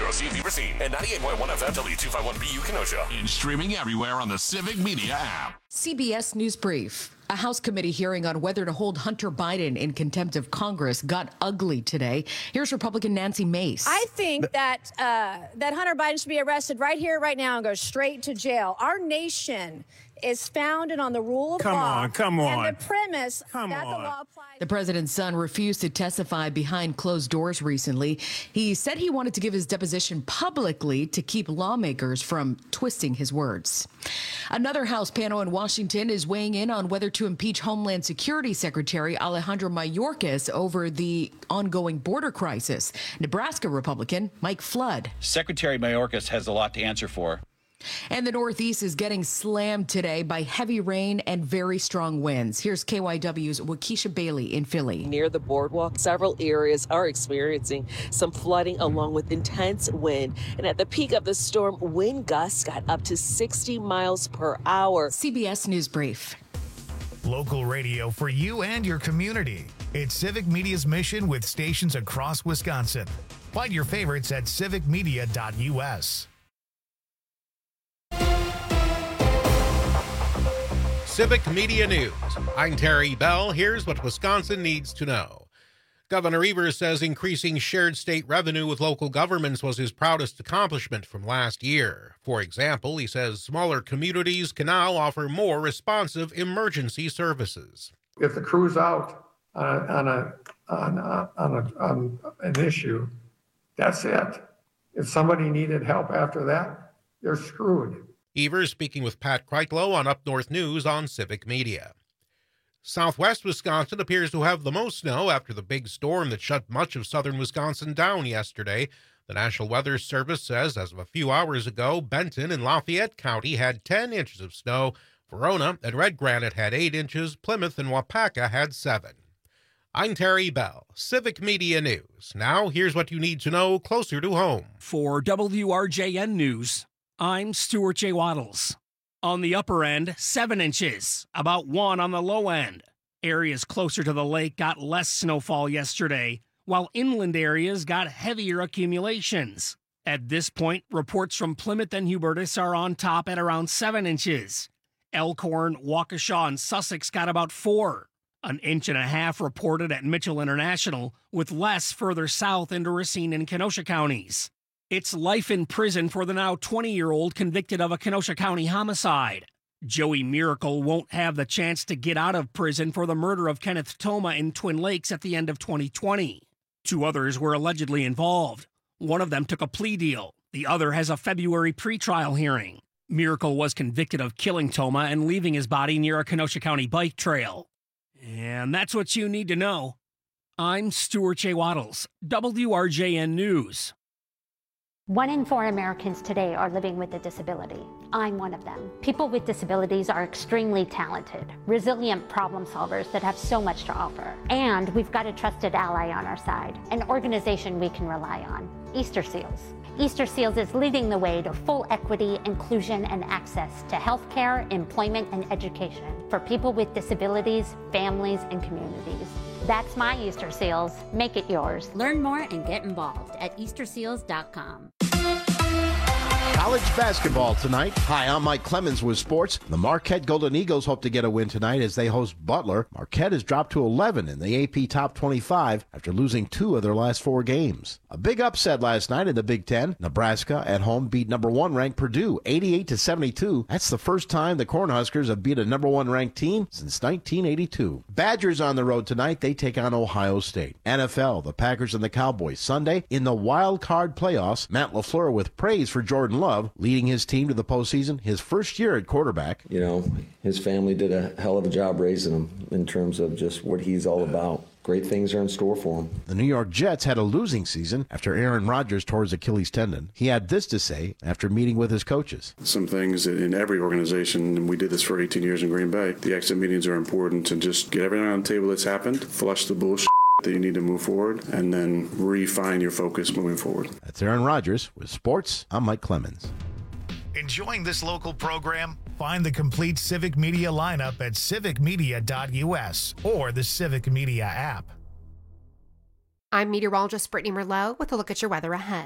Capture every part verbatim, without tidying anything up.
zero C Beaver Scene, and ninety-eight point one F M W two fifty-one B U Kenosha. And streaming everywhere on the Civic Media app. C B S News Brief. A House committee hearing on whether to hold Hunter Biden in contempt of Congress got ugly today. Here's Republican Nancy Mace. I think that uh, that Hunter Biden should be arrested right here, right now, and go straight to jail. Our nation is founded on the rule of come law. On, come on, and the premise come that on. the law applies. The president's son refused to testify behind closed doors recently. He said he wanted to give his deposition publicly to keep lawmakers from twisting his words. Another House panel in Washington is weighing in on whether to impeach Homeland Security Secretary Alejandro Mayorkas over the ongoing border crisis. Nebraska Republican Mike Flood. Secretary Mayorkas has a lot to answer for. And the Northeast is getting slammed today by heavy rain and very strong winds. Here's K Y W's Waukesha Bailey in Philly. Near the boardwalk, several areas are experiencing some flooding along with intense wind. And at the peak of the storm, wind gusts got up to sixty miles per hour. C B S News Brief. Local radio for you and your community. It's Civic Media's mission with stations across Wisconsin. Find your favorites at civic media dot U S. Civic Media News. I'm Terry Bell. Here's what Wisconsin needs to know. Governor Evers says increasing shared state revenue with local governments was his proudest accomplishment from last year. For example, he says smaller communities can now offer more responsive emergency services. If the crew's out on a, on a, on a, on, a, on an issue, that's it. If somebody needed help after that, they're screwed. Evers speaking with Pat Kreitlow on Up North News on Civic Media. Southwest Wisconsin appears to have the most snow after the big storm that shut much of southern Wisconsin down yesterday. The National Weather Service says as of a few hours ago, Benton and Lafayette County had ten inches of snow. Verona and Red Granite had eight inches. Plymouth and Wapaka had seven. I'm Terry Bell, Civic Media News. Now here's what you need to know closer to home. For W R J N News, I'm Stuart J. Waddles. On the upper end, seven inches, about one on the low end. Areas closer to the lake got less snowfall yesterday, while inland areas got heavier accumulations. At this point, reports from Plymouth and Hubertus are on top at around seven inches. Elkhorn, Waukesha, and Sussex got about four. An inch and a half reported at Mitchell International, with less further south into Racine and Kenosha counties. It's life in prison for the now twenty-year-old convicted of a Kenosha County homicide. Joey Miracle won't have the chance to get out of prison for the murder of Kenneth Toma in Twin Lakes at the end of twenty twenty. Two others were allegedly involved. One of them took a plea deal. The other has a February pretrial hearing. Miracle was convicted of killing Toma and leaving his body near a Kenosha County bike trail. And that's what you need to know. I'm Stuart J. Waddles, W R J N News. One in four Americans today are living with a disability. I'm one of them. People with disabilities are extremely talented, resilient problem solvers that have so much to offer. And we've got a trusted ally on our side, an organization we can rely on, Easter Seals. Easter Seals is leading the way to full equity, inclusion, and access to healthcare, employment, and education for people with disabilities, families, and communities. That's my Easter Seals. Make it yours. Learn more and get involved at easter seals dot com. College basketball tonight. Hi, I'm Mike Clemens with sports. The Marquette Golden Eagles hope to get a win tonight as they host Butler. Marquette has dropped to eleven in the A P Top twenty-five after losing two of their last four games. A big upset last night in the Big Ten. Nebraska at home beat number one ranked Purdue eighty-eight to seventy-two. That's the first time the Cornhuskers have beat a number one ranked team since nineteen eighty-two. Badgers on the road tonight. They take on Ohio State. N F L, the Packers and the Cowboys Sunday in the wild card playoffs. Matt LaFleur with praise for Jordan Love, leading his team to the postseason, his first year at quarterback. You know, his family did a hell of a job raising him in terms of just what he's all about. Great things are in store for him. The New York Jets had a losing season after Aaron Rodgers tore his Achilles tendon. He had this to say after meeting with his coaches. Some things in every organization, and we did this for eighteen years in Green Bay, the exit meetings are important to just get everything on the table that's happened, flush the bullshit that you need to move forward, and then refine your focus moving forward. That's Aaron Rodgers with sports. I'm Mike Clemens. Enjoying this local program? Find the complete Civic Media lineup at civic media dot U S or the Civic Media app. I'm meteorologist Brittany Merlot with a look at your weather ahead.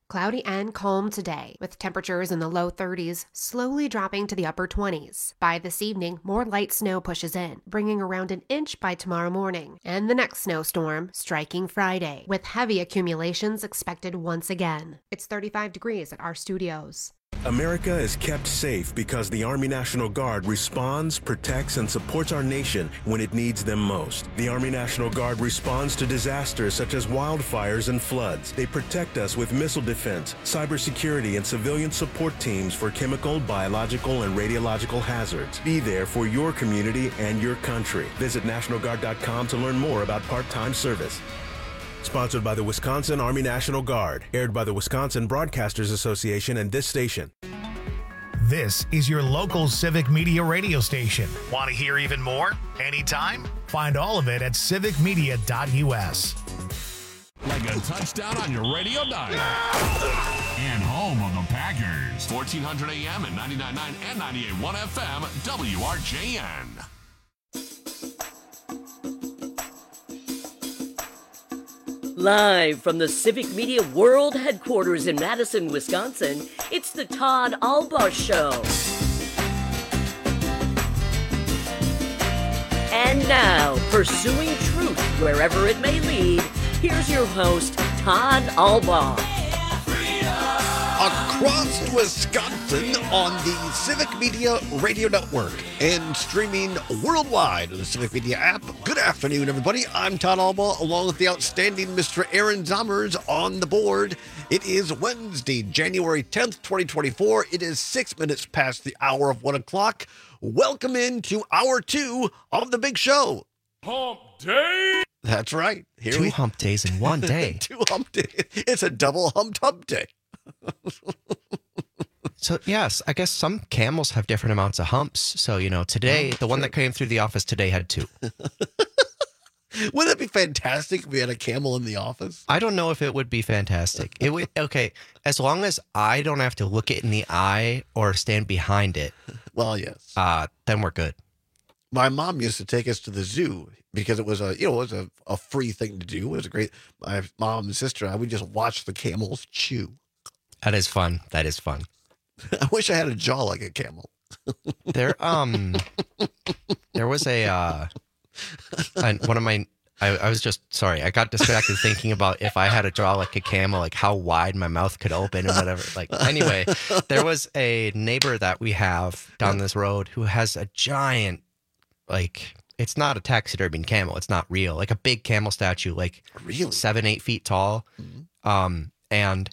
Cloudy and calm today, with temperatures in the low thirties, slowly dropping to the upper twenties. By this evening, more light snow pushes in, bringing around an inch by tomorrow morning, and the next snowstorm striking Friday, with heavy accumulations expected once again. It's thirty-five degrees at our studios. America is kept safe because the Army National Guard responds, protects, and supports our nation when it needs them most. The Army National Guard responds to disasters such as wildfires and floods. They protect us with missile defense, cybersecurity, and civilian support teams for chemical, biological, and radiological hazards. Be there for your community and your country. Visit National Guard dot com to learn more about part-time service. Sponsored by the Wisconsin Army National Guard. Aired by the Wisconsin Broadcasters Association and this station. This is your local Civic Media radio station. Want to hear even more? Anytime? Find all of it at civic media dot u s. Like a touchdown on your radio dial. And home of the Packers. fourteen hundred A M and ninety-nine point nine and ninety-eight point one F M, W R J N. Live from the Civic Media World Headquarters in Madison, Wisconsin, it's the Todd Albaugh Show. And now, pursuing truth wherever it may lead, here's your host, Todd Albaugh. Across Wisconsin on the Civic Media Radio Network and streaming worldwide on the Civic Media app. Good afternoon, everybody. I'm Todd Albaugh, along with the outstanding Mister Aaron Zommers on the board. It is Wednesday, January tenth, twenty twenty-four. It is six minutes past the hour of one o'clock. Welcome into hour two of the big show. Hump Day! That's right. Here Two we... hump days in one day. Two hump days. It's a double humped hump day. So, yes, I guess some camels have different amounts of humps. So, you know, today, the one that came through the office today had two. Wouldn't it be fantastic if we had a camel in the office? I don't know if it would be fantastic. It would, okay, as long as I don't have to look it in the eye or stand behind it. Well, yes. Uh, then we're good. My mom used to take us to the zoo because it was a, you know, it was a, a free thing to do. It was a great, my mom and sister and I would just watch the camels chew. That is fun. That is fun. I wish I had a jaw like a camel. There, um, there was a, uh, and one of my, I, I was just, sorry, I got distracted thinking about if I had a jaw like a camel, like how wide my mouth could open and whatever. Like, anyway, there was a neighbor that we have down this road who has a giant, like, it's not a taxidermied camel. It's not real. Like a big camel statue, like really? seven, eight feet tall. Mm-hmm. Um, and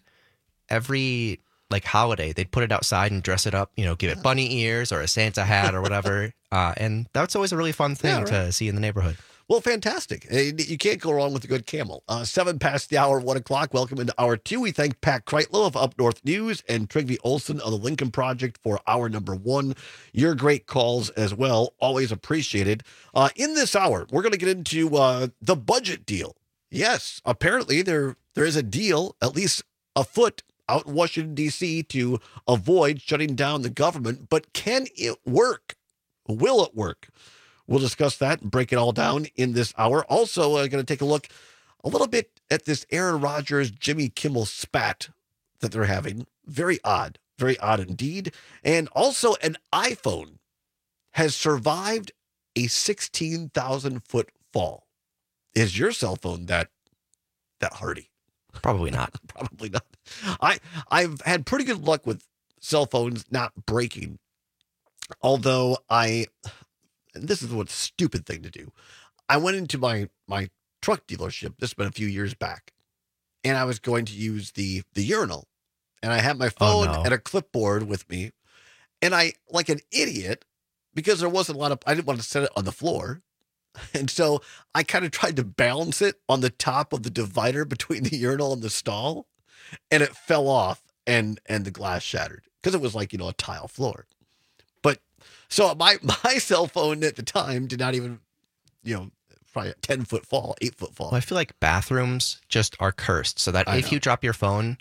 every like holiday, they'd put it outside and dress it up, you know, give it bunny ears or a Santa hat or whatever. Uh, and that's always a really fun thing yeah, right. to see in the neighborhood. Well, fantastic. You can't go wrong with a good camel. Uh, seven past the hour, one o'clock. Welcome into hour two. We thank Pat Kreitlow of Up North News and Trygve Olson of the Lincoln Project for hour number one. Your great calls as well. Always appreciated. Uh, in this hour, we're going to get into uh, the budget deal. Yes, apparently there there is a deal, at least afoot, out in Washington, D C to avoid shutting down the government. But can it work? Will it work? We'll discuss that and break it all down in this hour. Also, uh, going to take a look a little bit at this Aaron Rodgers, Jimmy Kimmel spat that they're having. Very odd. Very odd indeed. And also an iPhone has survived a sixteen thousand foot fall. Is your cell phone that that hardy? Probably not. Probably not. I, I've had pretty good luck with cell phones not breaking. Although I, and this is what stupid thing to do. I went into my, my truck dealership. This has been a few years back. And I was going to use the, the urinal. And I had my phone oh, no. and a clipboard with me. And I, like an idiot, because there wasn't a lot of, I didn't want to set it on the floor. And so I kind of tried to balance it on the top of the divider between the urinal and the stall. And it fell off and, and the glass shattered because it was like, you know, a tile floor. But so my, my cell phone at the time did not even, you know, probably a ten foot fall, eight foot fall. Well, I feel like bathrooms just are cursed so that I if know. you drop your phone,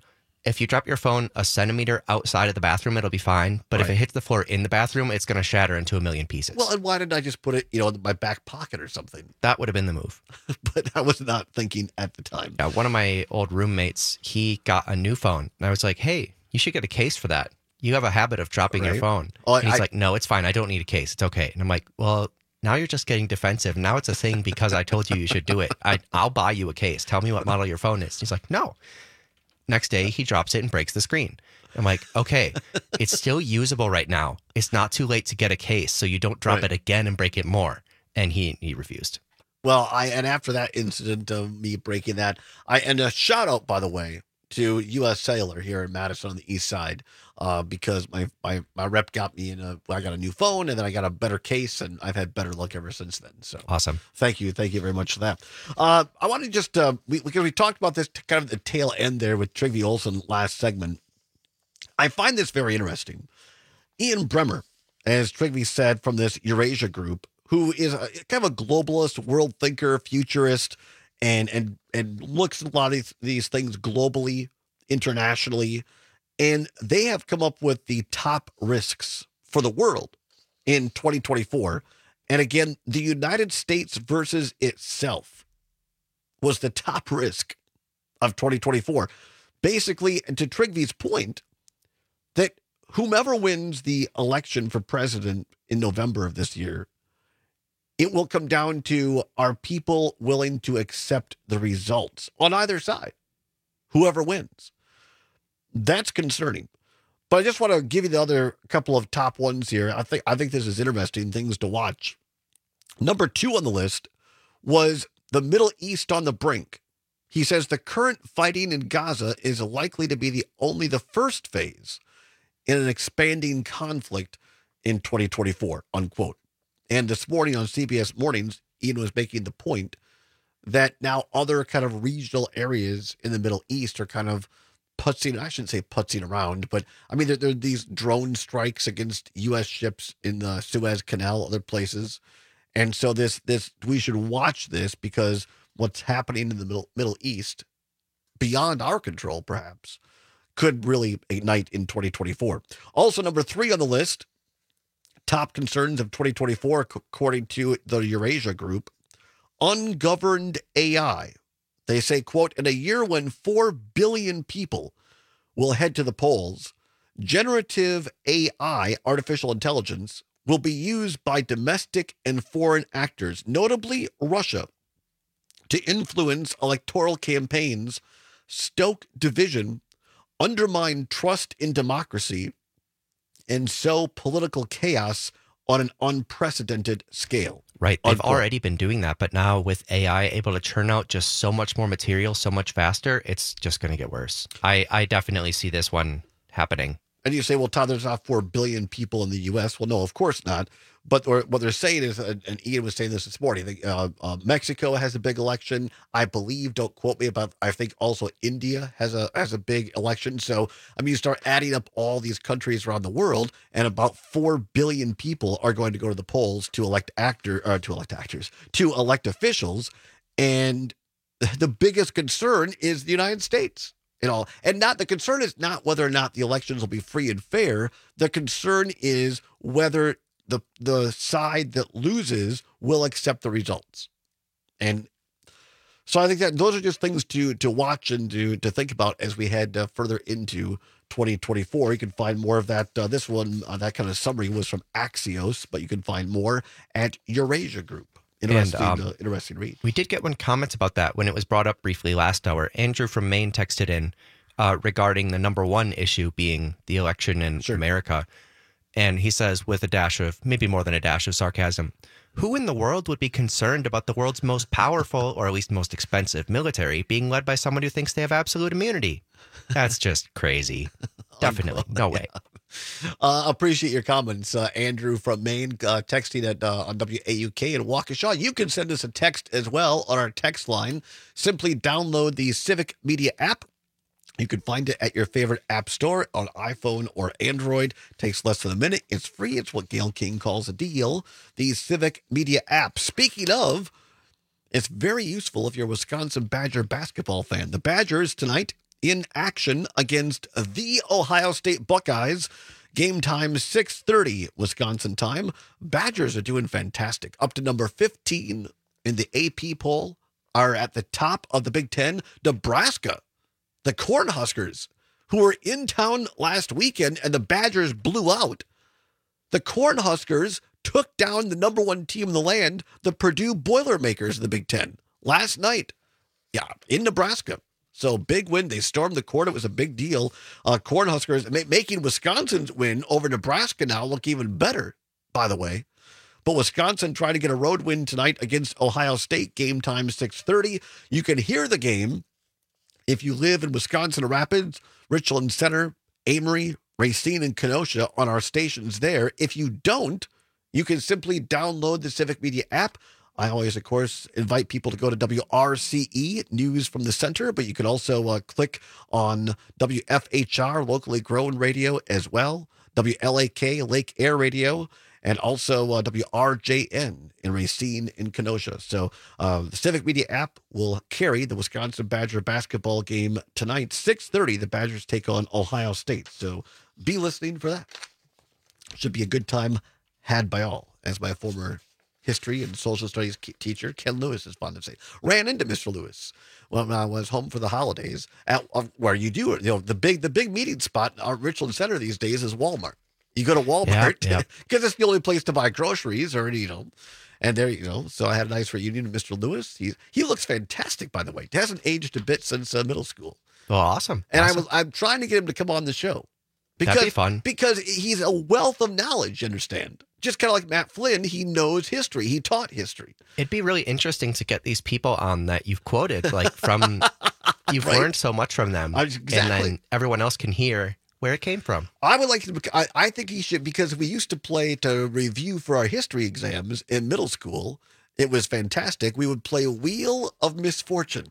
if you drop your phone a centimeter outside of the bathroom, it'll be fine. But if Right. it hits the floor in the bathroom, it's going to shatter into a million pieces. Well, and why didn't I just put it, you know, in my back pocket or something? That would have been the move. But I was not thinking at the time. Yeah, one of my old roommates, he got a new phone. And I was like, hey, you should get a case for that. You have a habit of dropping your Right. phone. Oh, and he's I- like, no, it's fine. I don't need a case. It's okay. And I'm like, well, now you're just getting defensive. Now it's a thing because I told you you should do it. I, I'll buy you a case. Tell me what model your phone is. He's like, no. Next day, he drops it and breaks the screen. I'm like, okay, it's still usable right now. It's not too late to get a case so you don't drop Right. it again and break it more. And he he refused. Well, I and after that incident of me breaking that, I and a shout out, by the way, to U S Cellular here in Madison on the east side, uh, because my, my my rep got me in a I got a new phone and then I got a better case and I've had better luck ever since then. So Awesome. thank you, thank you very much for that. Uh, I want to just uh, we because we talked about this kind of the tail end there with Trygve Olsen last segment. I find this very interesting. Ian Bremmer, as Trygve said, from this Eurasia group, who is a, kind of a globalist, world thinker, futurist, and and and looks at a lot of these, these things globally, internationally, and they have come up with the top risks for the world in twenty twenty-four. And again, the United States versus itself was the top risk of twenty twenty-four. Basically, to Trygve's point, that whomever wins the election for president in November of this year, it will come down to, are people willing to accept the results on either side? Whoever wins. That's concerning. But I just want to give you the other couple of top ones here. I think I think this is interesting, things to watch. Number two on the list was the Middle East on the brink. He says the current fighting in Gaza is likely to be the only the first phase in an expanding conflict in twenty twenty-four, unquote. And this morning on C B S Mornings, Ian was making the point that now other kind of regional areas in the Middle East are kind of putzing, I shouldn't say putzing around, but I mean, there, there are these drone strikes against U S ships in the Suez Canal, other places. And so this, this, we should watch this because what's happening in the Middle, Middle East, beyond our control, perhaps, could really ignite in twenty twenty-four. Also, number three on the list, top concerns of twenty twenty-four, according to the Eurasia Group, ungoverned A I. They say, quote, in a year when four billion people will head to the polls, generative A I, artificial intelligence, will be used by domestic and foreign actors, notably Russia, to influence electoral campaigns, stoke division, undermine trust in democracy, and sow political chaos on an unprecedented scale. Right. They've Unquote. already been doing that. But now with A I able to churn out just so much more material so much faster, it's just going to get worse. I, I definitely see this one happening. And you say, well, Todd, there's not four billion people in the U S. Well, no, of course not. But what they're saying is, and Ian was saying this this morning, uh, uh, Mexico has a big election. I believe, don't quote me about, I think also India has a has a big election. So, I mean, you start adding up all these countries around the world, and about four billion people are going to go to the polls to elect actor, or to elect actors, to elect officials. And the biggest concern is the United States. You know, and not the concern is not whether or not the elections will be free and fair. The concern is whether the the side that loses will accept the results. And so I think that those are just things to to watch and to to think about as we head uh, further into twenty twenty-four. You can find more of that. Uh, this one, uh, that kind of summary was from Axios, but you can find more at Eurasia Group. Interesting, And, um, uh, interesting read. We did get one comment about that when it was brought up briefly last hour. Andrew from Maine texted in uh, regarding the number one issue being the election in America. And he says, with a dash of, maybe more than a dash of sarcasm, who in the world would be concerned about the world's most powerful, or at least most expensive military being led by someone who thinks they have absolute immunity? That's just crazy. Definitely. No way. Uh, appreciate your comments, uh, Andrew from Maine, uh, texting at uh, on W A U K in Waukesha. You can send us a text as well on our text line. Simply download the Civic Media app. You can find it at your favorite app store on iPhone or Android. Takes less than a minute. It's free. It's what Gail King calls a deal. The Civic Media app. Speaking of, it's very useful if you're a Wisconsin Badger basketball fan. The Badgers tonight in action against the Ohio State Buckeyes. Game time six thirty Wisconsin time. Badgers are doing fantastic. Up to number fifteen in the A P poll, are at the top of the Big Ten. Nebraska, the Cornhuskers, who were in town last weekend and the Badgers blew out. The Cornhuskers took down the number one team in the land, the Purdue Boilermakers in the Big Ten, last night. Yeah, in Nebraska. So big win. They stormed the court. It was a big deal. Uh, Cornhuskers ma- making Wisconsin's win over Nebraska now look even better, by the way. But Wisconsin trying to get a road win tonight against Ohio State. Game time six thirty. You can hear the game if you live in Wisconsin Rapids, Richland Center, Amory, Racine, and Kenosha on our stations there. If you don't, you can simply download the Civic Media app. I always, of course, invite people to go to W R C E, News from the Center, but you can also uh, click on W F H R, locally grown radio as well, W L A K, Lake Air Radio, and also uh, W R J N in Racine in Kenosha. So uh, the Civic Media app will carry the Wisconsin Badger basketball game tonight, six thirty. The Badgers take on Ohio State. So be listening for that. Should be a good time had by all, as my former history and social studies teacher, Ken Lewis, is fond of saying. Ran into Mister Lewis when I was home for the holidays, at uh, where you do it. You know, the big the big meeting spot in our Richland Center these days is Walmart. You go to Walmart because yep, yep. it's the only place to buy groceries, or you know, and there you know. So I had a nice reunion with Mister Lewis. He he looks fantastic, by the way. He hasn't aged a bit since uh, middle school. Oh, awesome! And awesome. I was I'm trying to get him to come on the show because That'd be fun. because he's a wealth of knowledge. You understand? Just kind of like Matt Flynn, he knows history. He taught history. It'd be really interesting to get these people on that you've quoted, like from, you've right? learned so much from them. Exactly. And then everyone else can hear where it came from. I would like to, I, I think he should, because we used to play to review for our history exams in middle school. It was fantastic. We would play Wheel of Misfortune.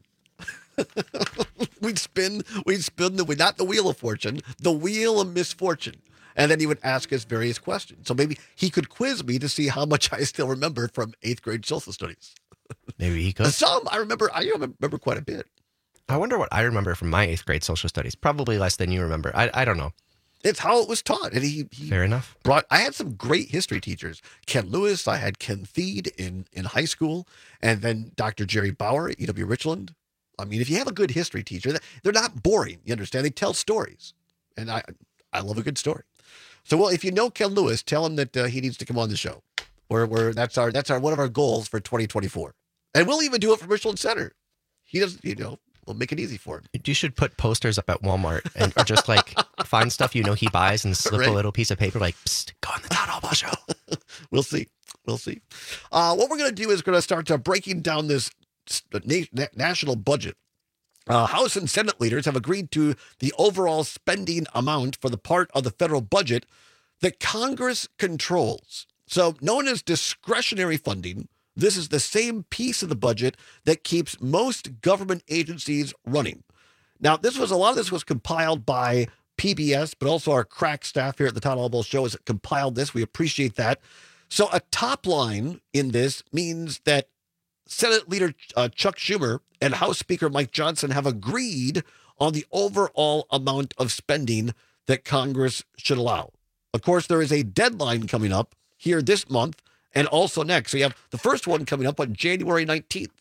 we'd spin, we'd spin the, not the Wheel of Fortune, the Wheel of Misfortune. And then he would ask us various questions. So maybe he could quiz me to see how much I still remember from eighth grade social studies. Maybe he could. Some I remember. I remember quite a bit. I wonder what I remember from my eighth grade social studies. Probably less than you remember. I I don't know. It's how it was taught. And he, he Fair enough. Brought. I had some great history teachers. Ken Lewis. I had Ken Theed in, in high school. And then Doctor Jerry Bauer at U W Richland. I mean, if you have a good history teacher, they're not boring. You understand? They tell stories. And I I love a good story. So, well, if you know Ken Lewis, tell him that uh, he needs to come on the show. We're, we're, that's our that's our one of our goals for twenty twenty-four. And we'll even do it from Richland Center. He doesn't, you know, we'll make it easy for him. You should put posters up at Walmart and or just like find stuff you know he buys and slip right? a little piece of paper like, psst, go on the Todd Albaugh show. We'll see. We'll see. Uh, what we're going to do is going to start uh, breaking down this na- national budget. Uh, House and Senate leaders have agreed to the overall spending amount for the part of the federal budget that Congress controls. So known as discretionary funding, this is the same piece of the budget that keeps most government agencies running. Now, this was a lot of this was compiled by P B S, but also our crack staff here at the Todd Albaugh Show has compiled this. We appreciate that. So a top line in this means that Senate Leader uh, Chuck Schumer and House Speaker Mike Johnson have agreed on the overall amount of spending that Congress should allow. Of course, there is a deadline coming up here this month and also next. So you have the first one coming up on January nineteenth.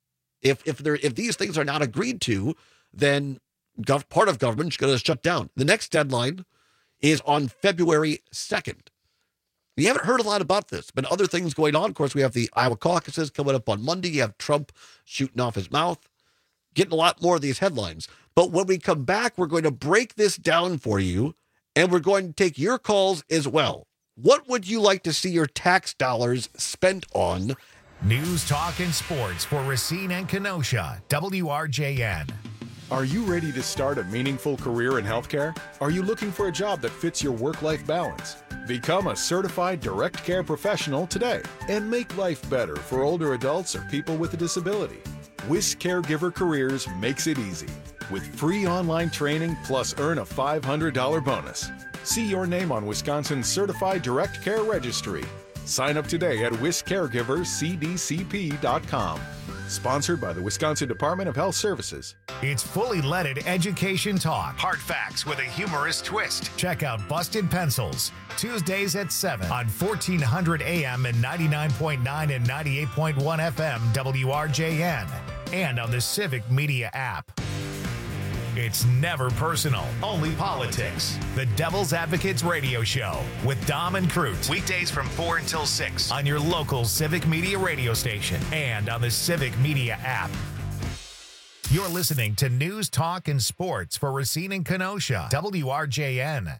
If if there if these things are not agreed to, then gov- part of government is going to shut down. The next deadline is on February second. You haven't heard a lot about this, but other things going on. Of course, we have the Iowa caucuses coming up on Monday. You have Trump shooting off his mouth, getting a lot more of these headlines. But when we come back, we're going to break this down for you, and we're going to take your calls as well. What would you like to see your tax dollars spent on? News, talk, and sports for Racine and Kenosha, W R J N. Are you ready to start a meaningful career in healthcare? Are you looking for a job that fits your work-life balance? Become a certified direct care professional today and make life better for older adults or people with a disability. Wisc Caregiver Careers makes it easy with free online training plus earn a five hundred dollars bonus. See your name on Wisconsin's Certified Direct Care Registry. Sign up today at wisc caregivers c d c p dot com. Sponsored by the Wisconsin Department of Health Services. It's fully leaded education talk. Hard facts with a humorous twist. Check out Busted Pencils, Tuesdays at seven on fourteen hundred A M and ninety-nine point nine and ninety-eight point one F M W R J N, and on the Civic Media app. It's never personal, only politics. The Devil's Advocates Radio Show with Dom and Crute. Weekdays from four until six on your local Civic Media radio station and on the Civic Media app. You're listening to News, Talk, and Sports for Racine and Kenosha. W R J N.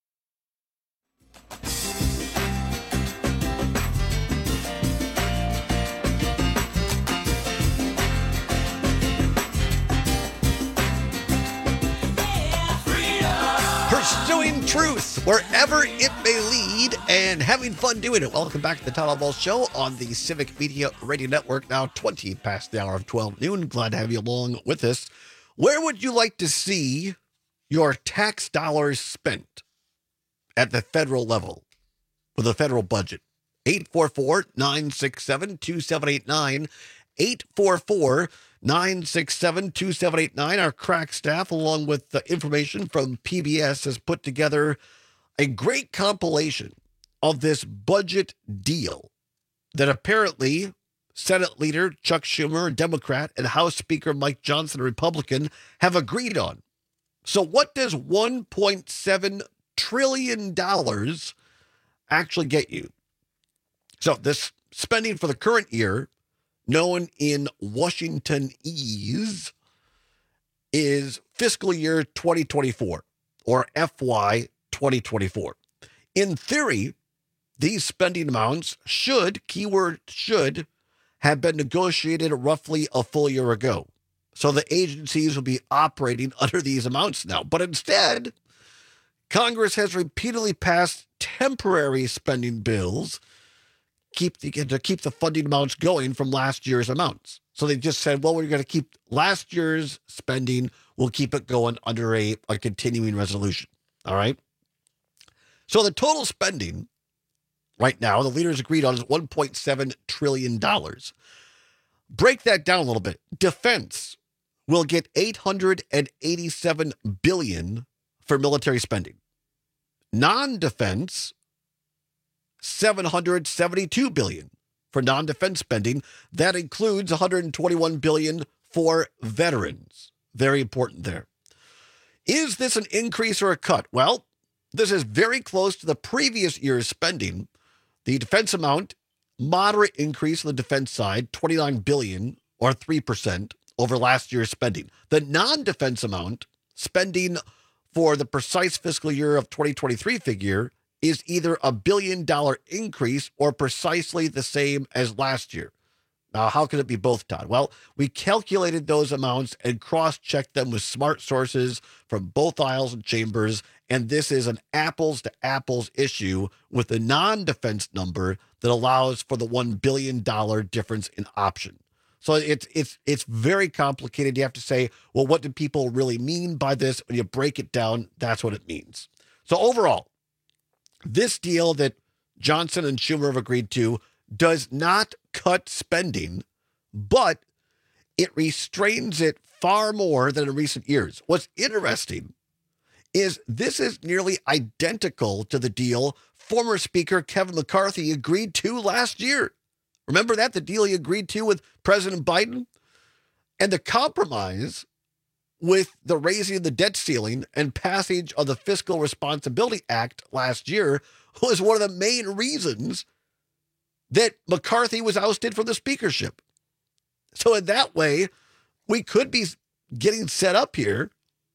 Pursuing truth wherever it may lead and having fun doing it. Welcome back to the Todd Ball Show on the Civic Media Radio Network, now twenty past the hour of twelve noon. Glad to have you along with us. Where would you like to see your tax dollars spent at the federal level with the federal budget? eight four four, nine six seven, two seven eight nine. eight four four, nine six seven, two seven eight nine. Our crack staff, along with the information from P B S, has put together a great compilation of this budget deal that apparently Senate Leader Chuck Schumer, a Democrat, and House Speaker Mike Johnson, a Republican, have agreed on. So what does one point seven trillion dollars actually get you? So this spending for the current year, known in Washingtonese, is fiscal year twenty twenty-four, or F Y twenty twenty-four. In theory, these spending amounts should, keyword should, have been negotiated roughly a full year ago. So the agencies will be operating under these amounts now. But instead, Congress has repeatedly passed temporary spending bills keep the, to keep the funding amounts going from last year's amounts. So they just said, well, we're going to keep last year's spending. We'll keep it going under a, a continuing resolution. All right. So the total spending right now, the leaders agreed on, is one point seven trillion dollars. Break that down a little bit. Defense will get eight hundred eighty-seven billion dollars for military spending. Non-defense, seven hundred seventy-two billion dollars for non-defense spending. That includes one hundred twenty-one billion dollars for veterans. Very important there. Is this an increase or a cut? Well, this is very close to the previous year's spending. The defense amount, moderate increase on the defense side, twenty-nine billion dollars or three percent over last year's spending. The non-defense amount, spending for the precise fiscal year of twenty twenty-three figure, is either a billion dollar increase or precisely the same as last year. Now, how can it be both, Todd? Well, we calculated those amounts and cross-checked them with smart sources from both aisles and chambers, and this is an apples-to-apples issue with the non-defense number that allows for the one billion dollars difference in option. So it's it's it's very complicated. You have to say, well, what do people really mean by this? When you break it down, that's what it means. So overall, this deal that Johnson and Schumer have agreed to does not cut spending, but it restrains it far more than in recent years. What's interesting is this is nearly identical to the deal former Speaker Kevin McCarthy agreed to last year. Remember that? The deal he agreed to with President Biden? And the compromise with the raising of the debt ceiling and passage of the Fiscal Responsibility Act last year was one of the main reasons that McCarthy was ousted from the speakership. So in that way, we could be getting set up here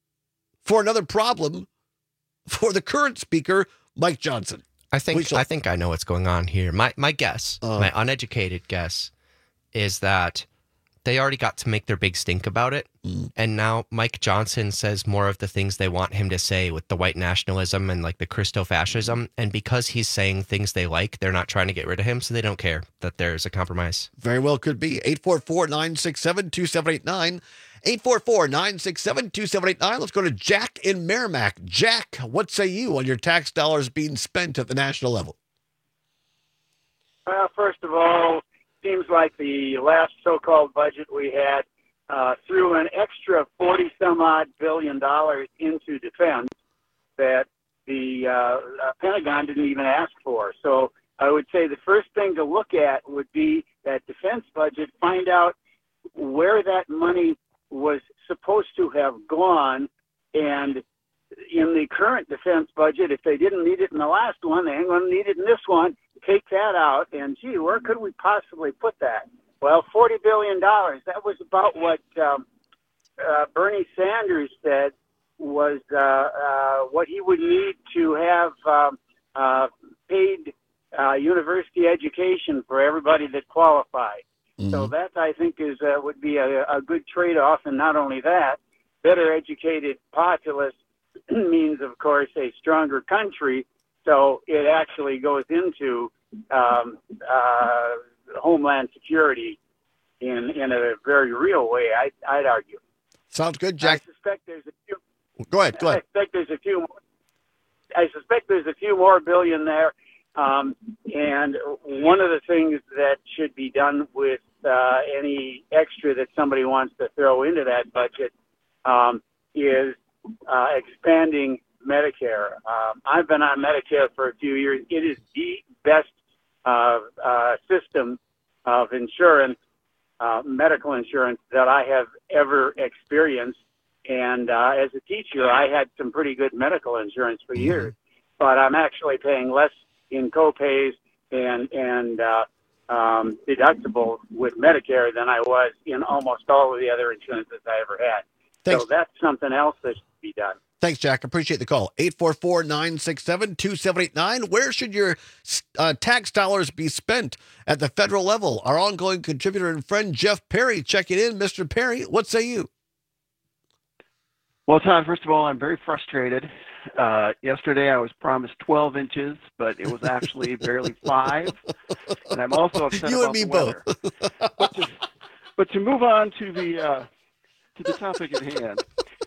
for another problem for the current speaker, Mike Johnson. I think I think I know what's going on here. My my guess, uh, my uneducated guess, is that they already got to make their big stink about it, mm. and now Mike Johnson says more of the things they want him to say with the white nationalism and like the Christo-fascism, and because he's saying things they like, they're not trying to get rid of him, so they don't care that there's a compromise. Very well could be. eight four four, nine six seven, two seven eight nine. eight four four, nine six seven, two seven eight nine. Let's go to Jack in Merrimack. Jack, what say you on your tax dollars being spent at the national level? Well, first of all, seems like the last so-called budget we had uh, threw an extra forty some odd billion dollars into defense that the uh, uh, Pentagon didn't even ask for. So I would say the first thing to look at would be that defense budget, find out where that money was supposed to have gone, and in the current defense budget, if they didn't need it in the last one, they ain't going to need it in this one. Take that out, and gee, where could we possibly put that? Well, forty billion dollars, that was about what um, uh, Bernie Sanders said was uh, uh, what he would need to have um, uh, paid uh, university education for everybody that qualified. Mm-hmm. So that, I think, is uh, would be a, a good trade-off. And not only that, better educated populace means, of course, a stronger country. So it actually goes into um, uh, homeland security in in a very real way, I, I'd argue. Sounds good, Jack. I suspect there's a few. Go ahead. Go ahead. I suspect there's a few. I suspect there's a few more billion there. Um, and one of the things that should be done with uh, any extra that somebody wants to throw into that budget um, is uh, expanding Medicare. Um, I've been on Medicare for a few years. It is the best uh, uh, system of insurance, uh, medical insurance, that I have ever experienced. And uh, as a teacher, I had some pretty good medical insurance for years, but I'm actually paying less in copays and and uh, um, deductibles with Medicare than I was in almost all of the other insurances I ever had. Thanks. So that's something else that should be done. Thanks, Jack. Appreciate the call. eight four four, nine six seven, two seven eight nine. Where should your uh, tax dollars be spent at the federal level? Our ongoing contributor and friend, Jeff Perry, checking in. Mister Perry, what say you? Well, Todd, first of all, I'm very frustrated. Uh, yesterday I was promised twelve inches, but it was actually barely five. And I'm also upset you about and me the weather. both. but, to, but to move on to the uh, to the topic at hand.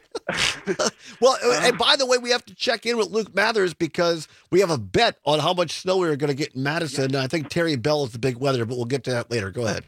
Well, and by the way, we have to check in with Luke Mathers because we have a bet on how much snow we are going to get in Madison. Yeah. I think Terry Bell is the big weather, but we'll get to that later. Go ahead.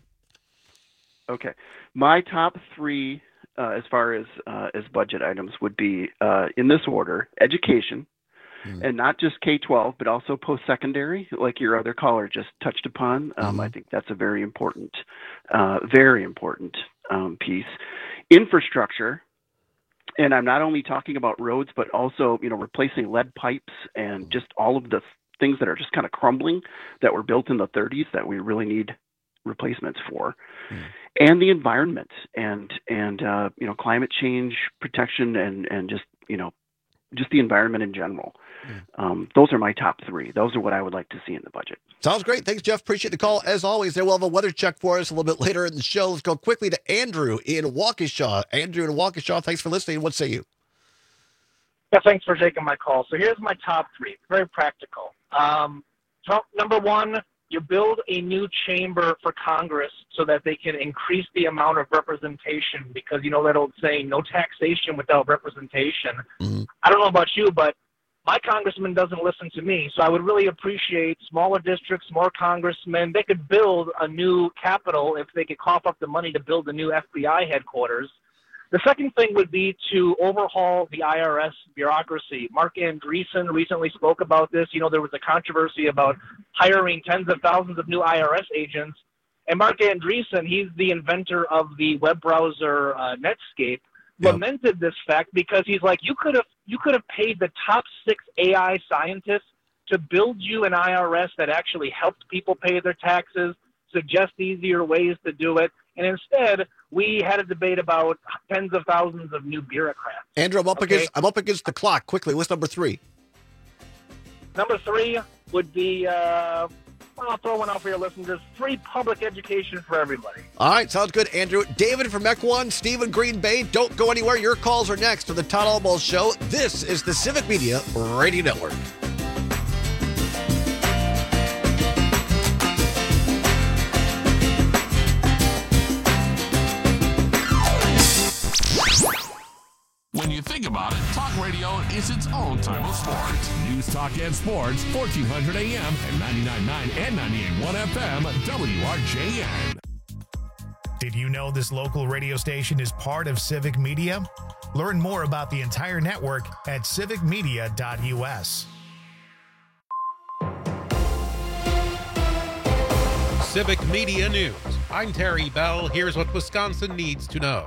Okay. My top three uh, as far as uh, as budget items would be uh, in this order: education, mm. and not just K twelve, but also post-secondary, like your other caller just touched upon. Um, mm. I think that's a very important, uh, very important um, piece. Infrastructure. And I'm not only talking about roads, but also, you know, replacing lead pipes and just all of the things that are just kind of crumbling that were built in the thirties that we really need replacements for. Mm. And the environment and, and uh, you know, climate change protection and, and just, you know, just the environment in general. Mm. Um, those are my top three. Those are what I would like to see in the budget. Sounds great. Thanks, Jeff. Appreciate the call. As always, there we'll have a weather check for us a little bit later in the show. Let's go quickly to Andrew in Waukesha. Andrew in Waukesha, thanks for listening. What say you? Yeah, thanks for taking my call. So here's my top three. Very practical. Um, top, number one, you build a new chamber for Congress so that they can increase the amount of representation because, you know, that old saying, no taxation without representation. Mm-hmm. I don't know about you, but my congressman doesn't listen to me, so I would really appreciate smaller districts, more congressmen. They could build a new Capitol if they could cough up the money to build a new F B I headquarters. The second thing would be to overhaul the I R S bureaucracy. Mark Andreessen recently spoke about this. You know, there was a controversy about hiring tens of thousands of new I R S agents. And Mark Andreessen, he's the inventor of the web browser uh, Netscape, yep. lamented this fact because he's like, you could have you could have paid the top six A I scientists to build you an I R S that actually helped people pay their taxes, suggest easier ways to do it. And instead, we had a debate about tens of thousands of new bureaucrats. Andrew, I'm up okay? against I'm up against the clock. Quickly, what's number three? Number three would be, uh, I'll throw one out for your listeners, free public education for everybody. All right, sounds good, Andrew. David from Mequon, Steve in Green Bay, don't go anywhere. Your calls are next to the Todd Almost Show. This is the Civic Media Radio Network. When you think about it, talk radio radio is its own type of sports. News, talk, and sports, fourteen hundred A M and ninety-nine point nine and ninety-eight point one F M, W R J N. Did you know this local radio station is part of Civic Media? Learn more about the entire network at civic media dot U S. Civic Media News. I'm Terry Bell. Here's what Wisconsin needs to know.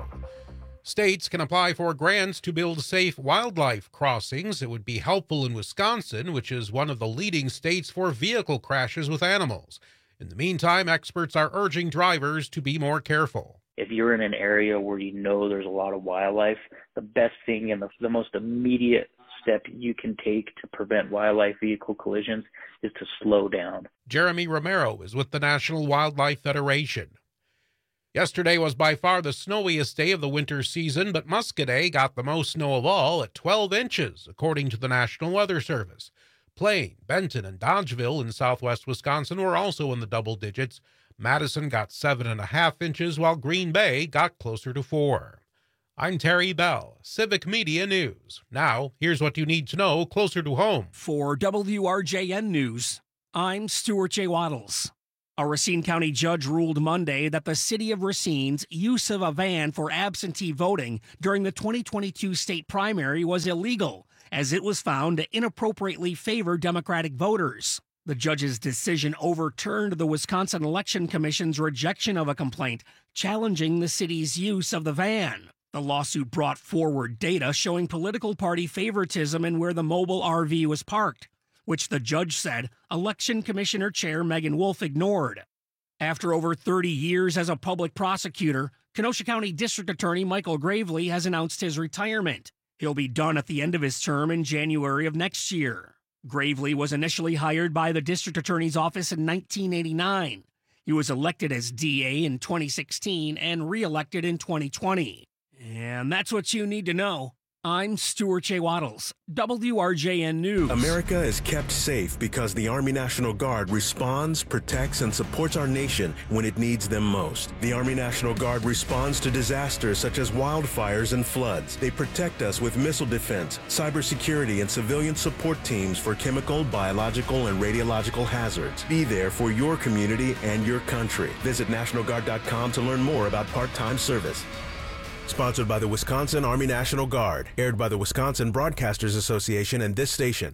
States can apply for grants to build safe wildlife crossings. It would be helpful in Wisconsin, which is one of the leading states for vehicle crashes with animals. In the meantime, experts are urging drivers to be more careful. If you're in an area where you know there's a lot of wildlife, the best thing and the, the most immediate step you can take to prevent wildlife vehicle collisions is to slow down. Jeremy Romero is with the National Wildlife Federation. Yesterday was by far the snowiest day of the winter season, but Muscoda got the most snow of all at twelve inches, according to the National Weather Service. Plain, Benton, and Dodgeville in southwest Wisconsin were also in the double digits. Madison got seven and a half inches, while Green Bay got closer to four. I'm Terry Bell, Civic Media News. Now, here's what you need to know closer to home. For W R J N News, I'm Stuart J. Waddles. A Racine County judge ruled Monday that the city of Racine's use of a van for absentee voting during the twenty twenty-two state primary was illegal, as it was found to inappropriately favor Democratic voters. The judge's decision overturned the Wisconsin Election Commission's rejection of a complaint challenging the city's use of the van. The lawsuit brought forward data showing political party favoritism in where the mobile R V was parked, which the judge said Election Commissioner Chair Megan Wolf ignored. After over thirty years as a public prosecutor, Kenosha County District Attorney Michael Gravely has announced his retirement. He'll be done at the end of his term in January of next year. Gravely was initially hired by the District Attorney's Office in nineteen eighty-nine. He was elected as D A in twenty sixteen and re-elected in twenty twenty. And that's what you need to know. I'm Stuart J. Waddles, W R J N News. America is kept safe because the Army National Guard responds, protects, and supports our nation when it needs them most. The Army National Guard responds to disasters such as wildfires and floods. They protect us with missile defense, cybersecurity, and civilian support teams for chemical, biological, and radiological hazards. Be there for your community and your country. Visit National Guard dot com to learn more about part-time service. Sponsored by the Wisconsin Army National Guard. Aired by the Wisconsin Broadcasters Association and this station.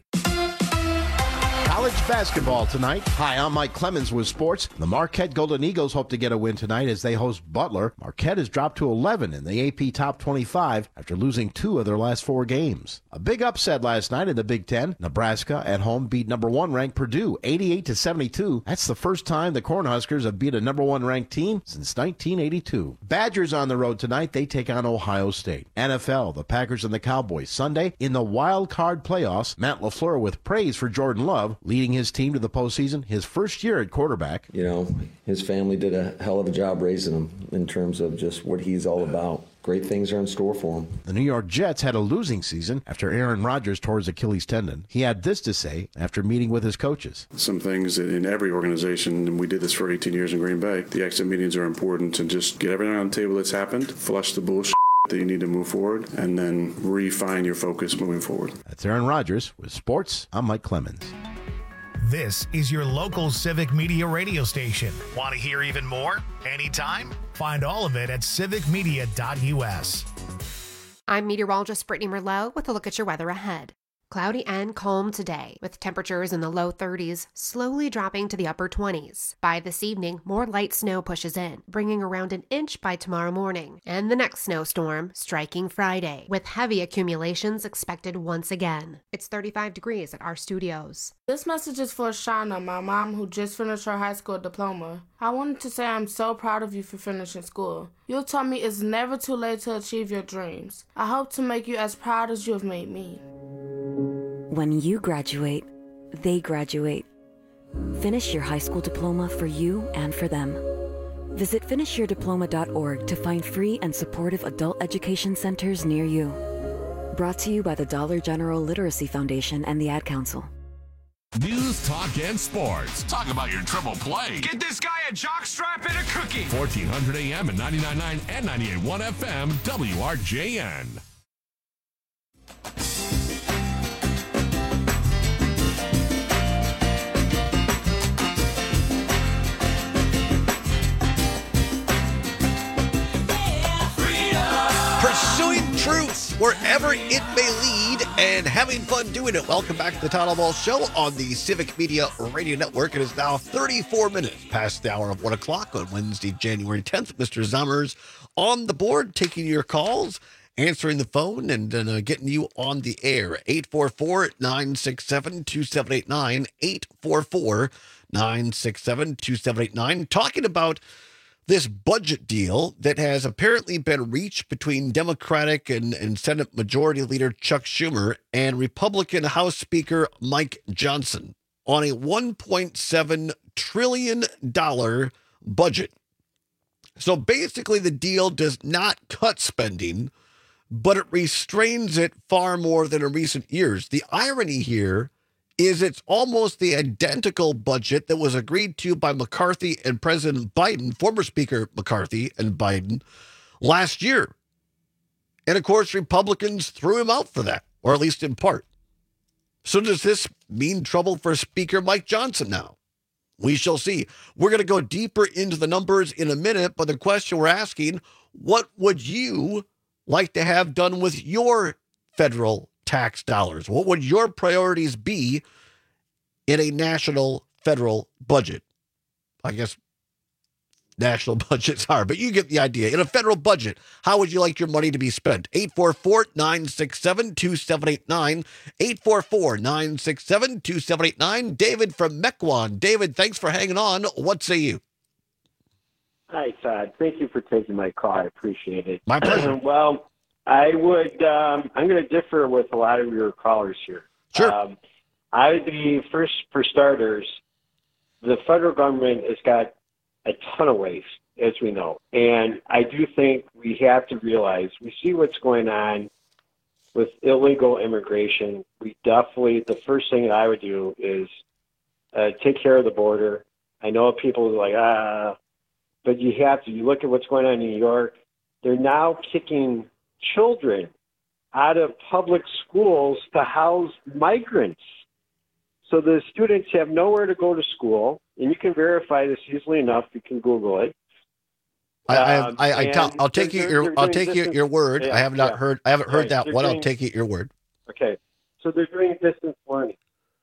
College basketball tonight. Hi, I'm Mike Clemens with sports. The Marquette Golden Eagles hope to get a win tonight as they host Butler. Marquette has dropped to eleven in the A P Top twenty-five after losing two of their last four games. A big upset last night in the Big Ten. Nebraska at home beat number one ranked Purdue eighty-eight to seventy-two. That's the first time the Cornhuskers have beat a number one ranked team since nineteen eighty-two. Badgers on the road tonight. They take on Ohio State. N F L, the Packers and the Cowboys Sunday in the wild card playoffs. Matt LaFleur with praise for Jordan Love, leading his team to the postseason, his first year at quarterback. You know, his family did a hell of a job raising him in terms of just what he's all about. Great things are in store for him. The New York Jets had a losing season after Aaron Rodgers tore his Achilles tendon. He had this to say after meeting with his coaches. Some things in every organization, and we did this for eighteen years in Green Bay, the exit meetings are important to just get everything on the table that's happened, flush the bullshit that you need to move forward, and then refine your focus moving forward. That's Aaron Rodgers with sports. I'm Mike Clemens. This is your local Civic Media radio station. Want to hear even more? Anytime? Find all of it at civic media dot U S. I'm meteorologist Brittany Merlot with a look at your weather ahead. Cloudy and calm today, with temperatures in the low thirties, slowly dropping to the upper twenties. By this evening, more light snow pushes in, bringing around an inch by tomorrow morning, and the next snowstorm striking Friday, with heavy accumulations expected once again. It's thirty-five degrees at our studios. This message is for Shauna, my mom who just finished her high school diploma. I wanted to say I'm so proud of you for finishing school. You taught me it's never too late to achieve your dreams. I hope to make you as proud as you have made me. When you graduate, they graduate. Finish your high school diploma for you and for them. Visit finish your diploma dot org to find free and supportive adult education centers near you. Brought to you by the Dollar General Literacy Foundation and the Ad Council. News, talk, and sports. Talk about your triple play. Get this guy a jockstrap and a cookie. fourteen hundred A M and ninety-nine point nine and ninety-eight point one F M, W R J N. truth wherever it may lead and having fun doing it. Welcome back to the Todd Ball Show on the Civic Media Radio Network. It is now thirty-four minutes past the hour of one o'clock on Wednesday, January tenth. Mister Zummers on the board, taking your calls, answering the phone, and uh, getting you on the air. eight four four, nine six seven, two seven eight nine, eight four four, nine six seven, two seven eight nine. Talking about this budget deal that has apparently been reached between Democratic and, and Senate Majority Leader Chuck Schumer and Republican House Speaker Mike Johnson on a one point seven trillion dollars budget. So basically the deal does not cut spending, but it restrains it far more than in recent years. The irony here is it's almost the identical budget that was agreed to by McCarthy and President Biden, former Speaker McCarthy and Biden, last year. And of course, Republicans threw him out for that, or at least in part. So does this mean trouble for Speaker Mike Johnson now? We shall see. We're going to go deeper into the numbers in a minute, but the question we're asking, what would you like to have done with your federal tax dollars? What would your priorities be in a national federal budget? I guess national budgets are, but you get the idea. In a federal budget, how would you like your money to be spent? eight four four, nine six seven, two seven eight nine, eight four four, nine six seven, two seven eight nine. David from Mequon. David, thanks for hanging on. What say you? Hi, Todd. Thank you for taking my call. I appreciate it. My pleasure. Well, I would, um, I'm going to differ with a lot of your callers here. Sure. Um, I would be, first, for starters, the federal government has got a ton of waste, as we know. And I do think we have to realize, we see what's going on with illegal immigration. We definitely, the first thing that I would do is uh, take care of the border. I know people are like, ah, but you have to. You look at what's going on in New York. They're now kicking children out of public schools to house migrants. So the students have nowhere to go to school, and you can verify this easily enough. You can Google it. I, I, have, Um, I, I and tell, I'll take you they're- your, they're I'll doing take you distance- your word. yeah, I have not yeah. heard, I haven't heard Right. that They're one. I'll doing- take you at your word. Okay, so they're doing distance learning.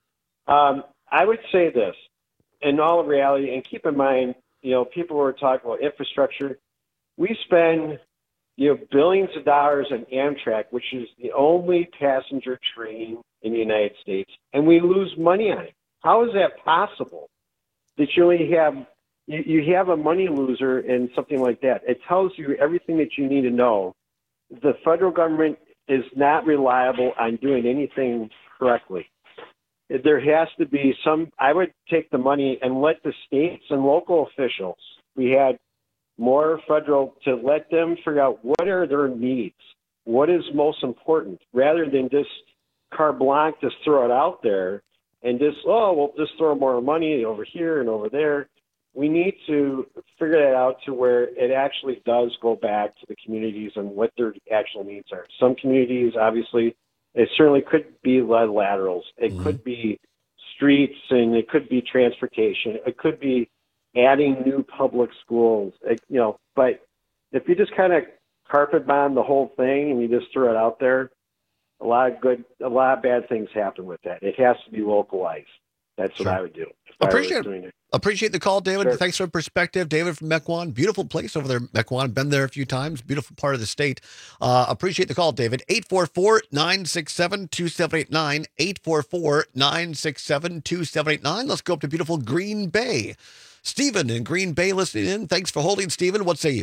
Um, I would say this, in all reality, and keep in mind, you know, people were talking about infrastructure. We spend, you know, billions of dollars on Amtrak, which is the only passenger train in the United States, and we lose money on it. How is that possible? That you only have you, you have a money loser in something like that. It tells you everything that you need to know. The federal government is not reliable on doing anything correctly. There has to be some, I would take the money and let the states and local officials, we had more federal, to let them figure out what are their needs, what is most important, rather than just carte blanche, just throw it out there and just, oh, we'll just throw more money over here and over there. We need to figure that out to where it actually does go back to the communities and what their actual needs are. Some communities, obviously, it certainly could be lead laterals. It mm-hmm. could be streets, and it could be transportation. It could be adding new public schools. It, you know, but if you just kind of carpet bomb the whole thing and you just throw it out there, a lot of good, a lot of bad things happen with that. It has to be localized. That's what sure. I would do. Appreciate it. Appreciate the call, David. Sure. Thanks for the perspective. David from Mequon. Beautiful place over there, Mequon. Been there a few times. Beautiful part of the state. Uh, appreciate the call, David. eight four four, nine six seven, two seven eight nine. eight four four, nine six seven, two seven eight nine. Let's go up to beautiful Green Bay. Stephen in Green Bay listening in. Thanks for holding, Stephen. What say you?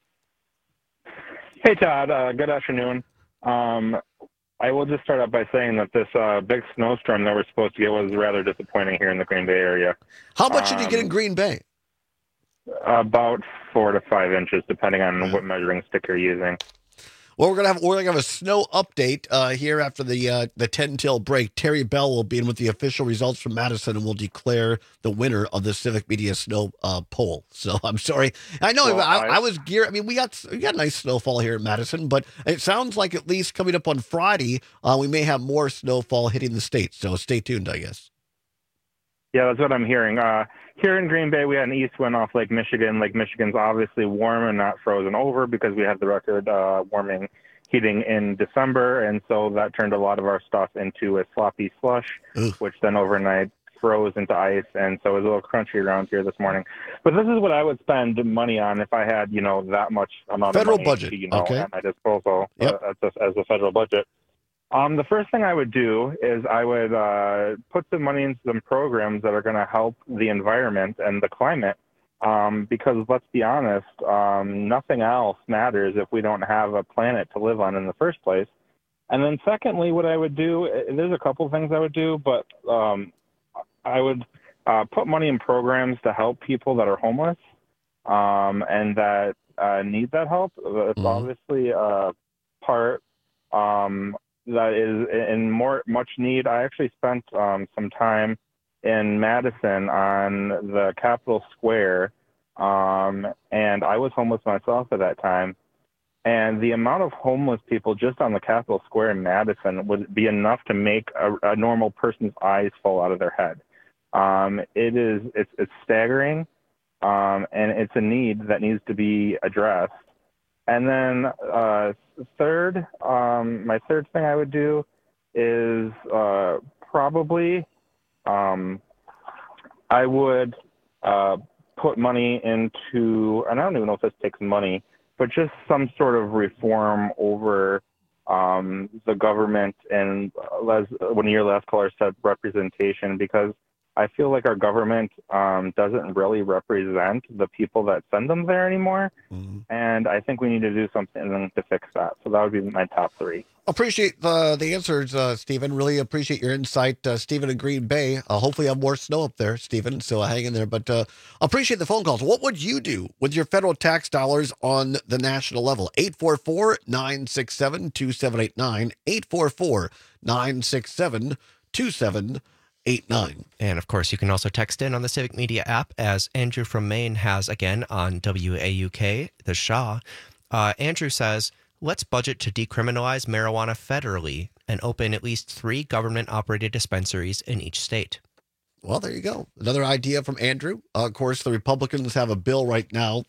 Hey, Todd. Uh, good afternoon. Um, I will just start out by saying that this uh, big snowstorm that we're supposed to get was rather disappointing here in the Green Bay area. How much um, did you get in Green Bay? About four to five inches, depending on yeah. what measuring stick you're using. Well, we're gonna have we're gonna have a snow update uh, here after the uh, the ten till break. Terry Bell will be in with the official results from Madison, and will declare the winner of the Civic Media Snow uh, poll. So I'm sorry, I know well, I, I, I was geared. I mean, we got we got nice snowfall here in Madison, but it sounds like at least coming up on Friday, uh, we may have more snowfall hitting the state. So stay tuned, I guess. Yeah, that's what I'm hearing. Uh, here in Green Bay, we had an east wind off Lake Michigan. Lake Michigan's obviously warm and not frozen over because we had the record uh, warming heating in December, and so that turned a lot of our stuff into a sloppy slush, Ugh. which then overnight froze into ice, and so it was a little crunchy around here this morning. But this is what I would spend money on if I had, you know, that much amount Federal of money, budget, you know, okay. at my disposal Yep. uh, as, a, as a federal budget. Um, the first thing I would do is I would uh, put some money into some programs that are going to help the environment and the climate. Um, because let's be honest, um, nothing else matters if we don't have a planet to live on in the first place. And then secondly, what I would do, there's a couple of things I would do, but um, I would uh, put money in programs to help people that are homeless um, and that uh, need that help. It's Mm-hmm. obviously a part um, that is in more much need. I actually spent um, some time in Madison on the Capitol Square, um, and I was homeless myself at that time. And the amount of homeless people just on the Capitol Square in Madison would be enough to make a, a normal person's eyes fall out of their head. Um, it is it's, it's staggering, um, and it's a need that needs to be addressed. And then uh, third, um, my third thing I would do is uh, probably um, I would uh, put money into, and I don't even know if this takes money, but just some sort of reform over um, the government and, as one of your last callers said, representation, because I feel like our government um, doesn't really represent the people that send them there anymore. Mm-hmm. And I think we need to do something to fix that. So that would be my top three. Appreciate the the answers, uh, Stephen. Really appreciate your insight, uh, Stephen in Green Bay. Uh, hopefully, you have more snow up there, Stephen. So hang in there. But uh, appreciate the phone calls. What would you do with your federal tax dollars on the national level? eight four four, nine six seven, two seven eight nine. eight four four, nine six seven, two seven eight nine. And of course, you can also text in on the Civic Media app, as Andrew from Maine has again on W A U K, the Shaw. Uh, Andrew says, let's budget to decriminalize marijuana federally and open at least three government-operated dispensaries in each state. Well, there you go. Another idea from Andrew. Uh, of course, the Republicans have a bill right now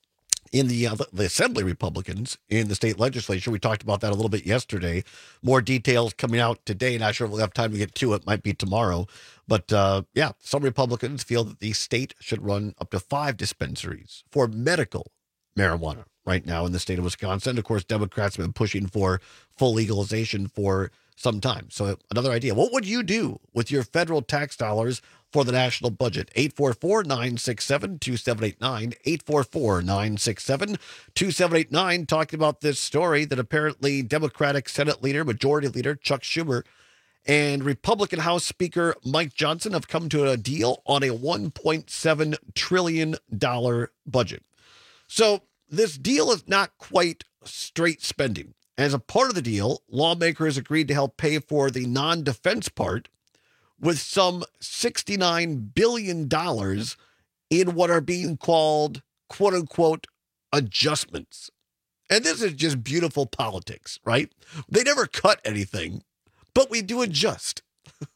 in the, uh, the Assembly Republicans in the state legislature. We talked about that a little bit yesterday. More details coming out today. Not sure if we'll have time to get to it. Might be tomorrow. But uh, yeah, some Republicans feel that the state should run up to five dispensaries for medical marijuana right now in the state of Wisconsin. Of course, Democrats have been pushing for full legalization for some time. So another idea. What would you do with your federal tax dollars for the national budget? eight four four, nine six seven, two seven eight nine. eight four four, nine six seven, two seven eight nine. Talking about this story that apparently Democratic Senate leader, Majority Leader Chuck Schumer and Republican House Speaker Mike Johnson have come to a deal on a one point seven trillion dollars budget. So this deal is not quite straight spending. As a part of the deal, lawmakers agreed to help pay for the non-defense part with some sixty-nine billion dollars in what are being called, quote unquote, adjustments. And this is just beautiful politics, right? They never cut anything, but we do adjust.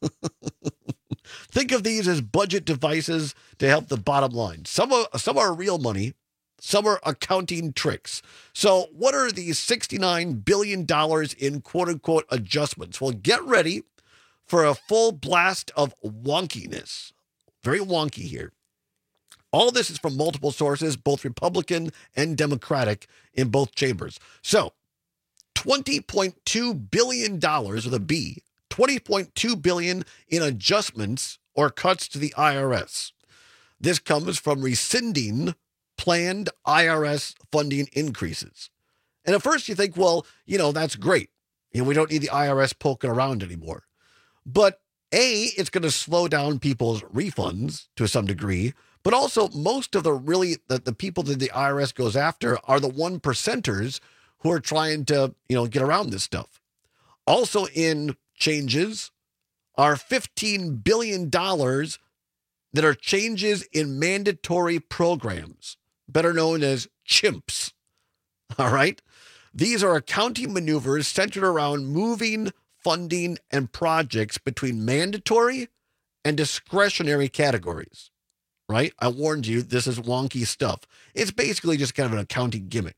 Think of these as budget devices to help the bottom line. Some are, some are real money. Some are accounting tricks. So what are these sixty-nine billion dollars in quote-unquote adjustments? Well, get ready for a full blast of wonkiness. Very wonky here. All of this is from multiple sources, both Republican and Democratic in both chambers. So twenty point two billion dollars with a B, twenty point two billion dollars in adjustments or cuts to the I R S. This comes from rescinding planned I R S funding increases. And at first you think, well, you know, that's great. You know, we don't need the I R S poking around anymore. But A, it's going to slow down people's refunds to some degree, but also most of the really, the, the people that the I R S goes after are the one percenters who are trying to, you know, get around this stuff. Also in changes are fifteen billion dollars that are changes in mandatory programs, better known as CHIMPs. All right. These are accounting maneuvers centered around moving funding and projects between mandatory and discretionary categories. Right? I warned you, this is wonky stuff. It's basically just kind of an accounting gimmick.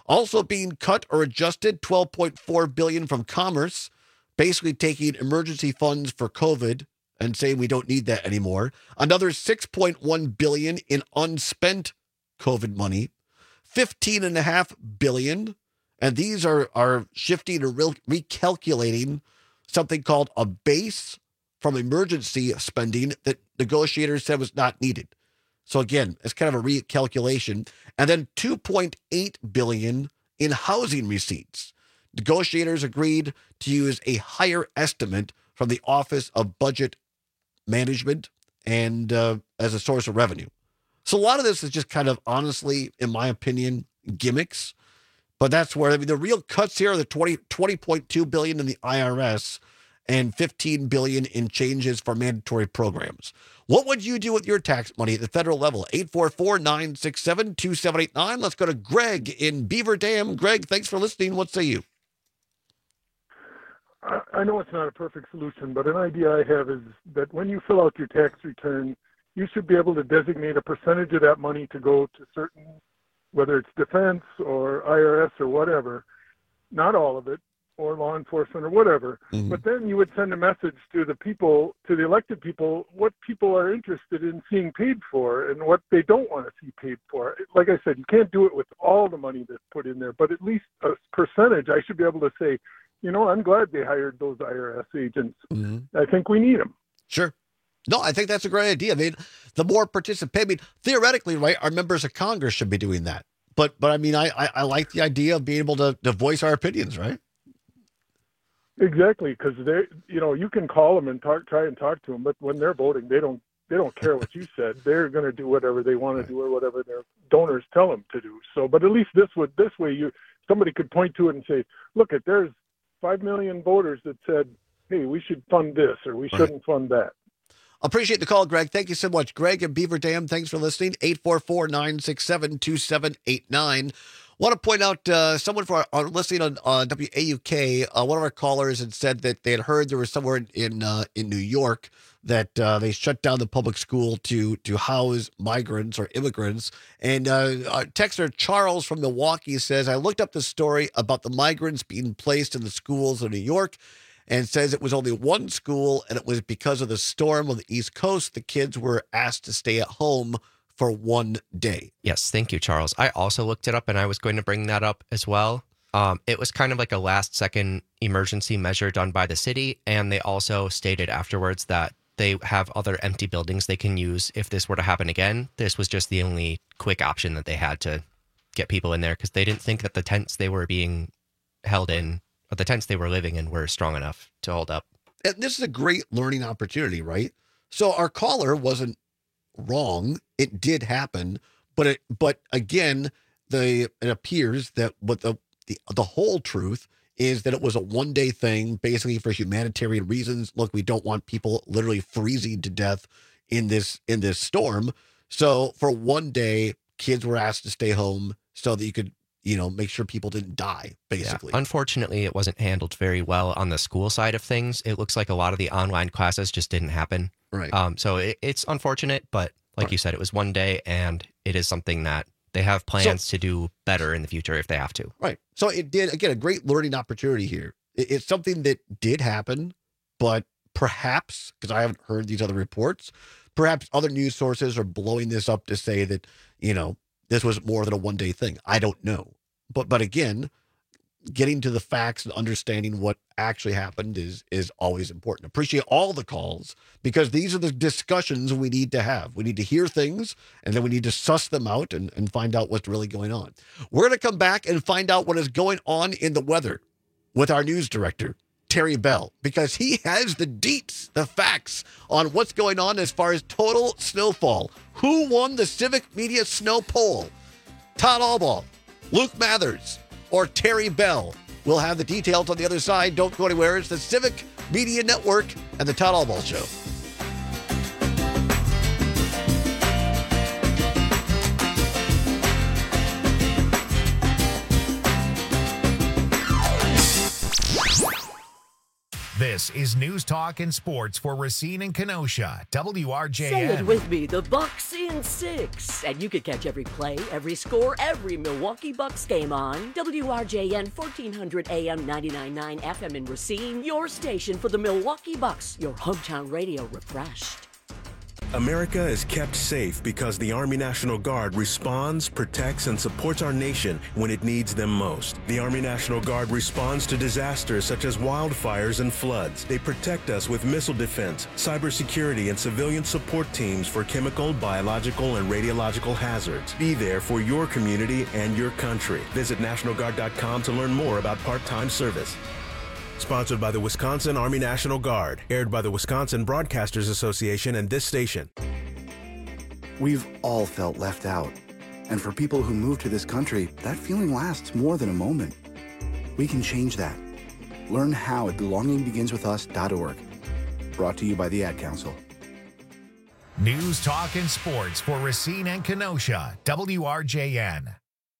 Also being cut or adjusted, twelve point four billion dollars from Commerce, basically taking emergency funds for COVID and saying we don't need that anymore. Another six point one billion dollars in unspent COVID money, fifteen point five billion dollars, and these are, are shifting or re- recalculating something called a base from emergency spending that negotiators said was not needed. So again, it's kind of a recalculation. And then two point eight billion dollars in housing receipts. Negotiators agreed to use a higher estimate from the Office of Budget Management and uh, as a source of revenue. So a lot of this is just kind of, honestly, in my opinion, gimmicks. But that's where, I mean, the real cuts here are the twenty point two billion dollars in the I R S and fifteen billion dollars in changes for mandatory programs. What would you do with your tax money at the federal level? eight four four, nine six seven, two seven eight nine. Let's go to Greg in Beaver Dam. Greg, thanks for listening. What say you? I know it's not a perfect solution, but an idea I have is that when you fill out your tax return, you should be able to designate a percentage of that money to go to certain, whether it's defense or I R S or whatever, not all of it, or law enforcement or whatever. Mm-hmm. But then you would send a message to the people, to the elected people, what people are interested in seeing paid for and what they don't want to see paid for. Like I said, you can't do it with all the money that's put in there, but at least a percentage, I should be able to say, you know, I'm glad they hired those I R S agents. Mm-hmm. I think we need them. Sure. No, I think that's a great idea. I mean, the more participate, I mean, theoretically, right, our members of Congress should be doing that. But, but I mean, I, I, I like the idea of being able to, to voice our opinions, right? Exactly, because they, you know, you can call them and talk, try and talk to them, but when they're voting, they don't, they don't care what you said. They're going to do whatever they want to do or whatever their donors tell them to do. So, but at least this would, this way, you somebody could point to it and say, look, at there's five million voters that said, hey, we should fund this or we shouldn't right. fund that. Appreciate the call, Greg. Thank you so much. Greg and Beaver Dam, thanks for listening. eight four four, nine six seven, two seven eight nine. Want to point out uh, someone for our, listening on uh, W A U K, uh, one of our callers had said that they had heard there was somewhere in in, uh, in New York that uh, they shut down the public school to to house migrants or immigrants. And uh, our texter Charles from Milwaukee says, I looked up the story about the migrants being placed in the schools in New York and says it was only one school, and it was because of the storm on the East Coast. The kids were asked to stay at home for one day. Yes, thank you, Charles. I also looked it up, and I was going to bring that up as well. Um, it was kind of like a last-second emergency measure done by the city, and they also stated afterwards that they have other empty buildings they can use if this were to happen again. This was just the only quick option that they had to get people in there because they didn't think that the tents they were being held in, or the tents they were living in, were strong enough to hold up. And this is a great learning opportunity, right? So our caller wasn't wrong. It did happen, but it, but again, the it appears that what the, the the whole truth is that it was a one day thing, basically for humanitarian reasons. Look, we don't want people literally freezing to death in this in this storm. So for one day, kids were asked to stay home so that you could, you know, make sure people didn't die, basically. Yeah. Unfortunately, it wasn't handled very well on the school side of things. It looks like a lot of the online classes just didn't happen. Right. Um, so it, it's unfortunate, but like right. you said, it was one day, and it is something that they have plans so, to do better in the future if they have to. Right. So it did, again, a great learning opportunity here. It, it's something that did happen, but perhaps, because I haven't heard these other reports, perhaps other news sources are blowing this up to say that, you know, this was more than a one day thing. I don't know. But, but again, getting to the facts and understanding what actually happened is is always important. Appreciate all the calls, because these are the discussions we need to have. We need to hear things, and then we need to suss them out and, and find out what's really going on. We're going to come back and find out what is going on in the weather with our news director, Terry Bell, because he has the deets, the facts on what's going on as far as total snowfall. Who won the Civic Media Snow Poll? Todd Albaugh, Luke Mathers, or Terry Bell? We'll have the details on the other side. Don't go anywhere. It's the Civic Media Network and the Todd Albaugh Show. This This is News Talk and Sports for Racine and Kenosha, W R J N. Say it with me, the Bucks in six. And you can catch every play, every score, every Milwaukee Bucks game on W R J N, fourteen hundred A M, ninety-nine point nine F M in Racine, your station for the Milwaukee Bucks, your hometown radio refreshed. America is kept safe because the Army National Guard responds, protects, and supports our nation when it needs them most. The Army National Guard responds to disasters such as wildfires and floods. They protect us with missile defense, cybersecurity, and civilian support teams for chemical, biological, and radiological hazards. Be there for your community and your country. Visit National Guard dot com to learn more about part-time service. Sponsored by the Wisconsin Army National Guard. Aired by the Wisconsin Broadcasters Association and this station. We've all felt left out. And for people who move to this country, that feeling lasts more than a moment. We can change that. Learn how at belonging begins with us dot org. Brought to you by the Ad Council. News, Talk, and Sports for Racine and Kenosha, W R J N.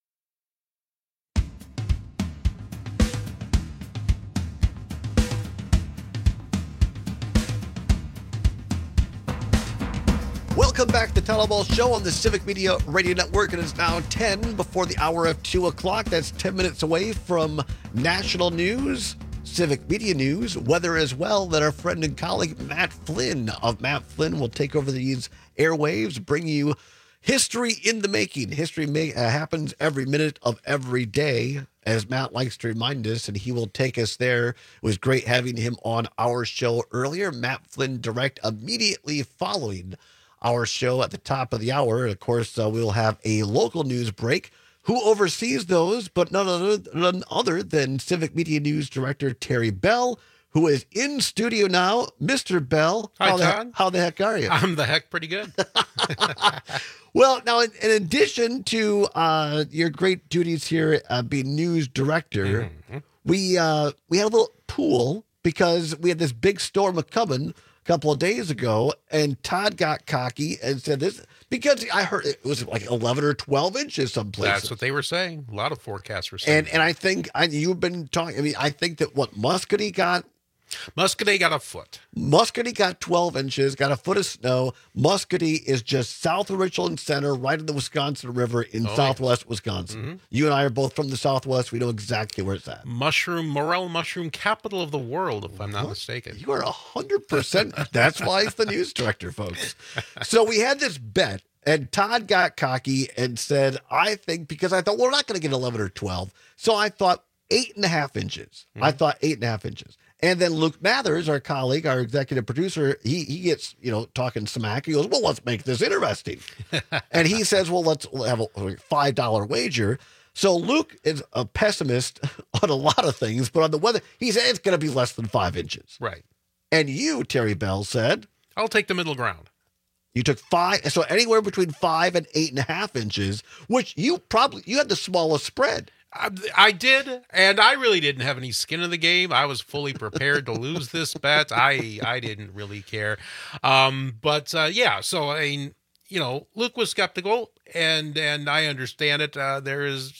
Welcome back to the Telecable Show on the Civic Media Radio Network. It is now ten before the hour of two o'clock. That's ten minutes away from national news, Civic Media news, weather as well, that our friend and colleague Matt Flynn of Matt Flynn will take over these airwaves, bring you history in the making. History may, uh, happens every minute of every day, as Matt likes to remind us, and he will take us there. It was great having him on our show earlier. Matt Flynn direct immediately following our show at the top of the hour. And of course, uh, we'll have a local news break. Who oversees those but none other, none other than Civic Media News Director Terry Bell, who is in studio now. Mister Bell, Hi, how, the, Todd. how the heck are you? I'm the heck pretty good. Well, now, in, in addition to uh, your great duties here uh, being news director, mm-hmm. we uh, we had a little pool because we had this big storm coming a couple of days ago, and Todd got cocky and said this because I heard it was like eleven or twelve inches some places. That's what they were saying. A lot of forecasts were saying. And and I think I, you've been talking. I mean, I think that what Muscatine got. Muscatine got a foot. Muscatine got twelve inches, got a foot of snow. Muscatine is just south of Richland Center, right in the Wisconsin River in oh, southwest yeah. Wisconsin. Mm-hmm. You and I are both from the southwest. We know exactly where it's at. Mushroom, morel mushroom capital of the world, if I'm not what? mistaken. You are one hundred percent. That's why he's the news director, folks. So we had this bet, and Todd got cocky and said, I think, because I thought, well, we're not going to get eleven or twelve. So I thought eight and a half inches. Mm-hmm. I thought eight and a half inches. And then Luke Mathers, our colleague, our executive producer, he he gets, you know, talking smack. He goes, well, let's make this interesting. And he says, well, let's have a five dollar wager. So Luke is a pessimist on a lot of things, but on the weather, he said it's going to be less than five inches. Right. And you, Terry Bell, said? I'll take the middle ground. You took five, so anywhere between five and eight and a half inches, which you probably, you had the smallest spread. I, I did, and I really didn't have any skin in the game. I was fully prepared to lose this bet. I I didn't really care. Um, but, uh, yeah, so, I mean, you know, Luke was skeptical, and, and I understand it. Uh, there is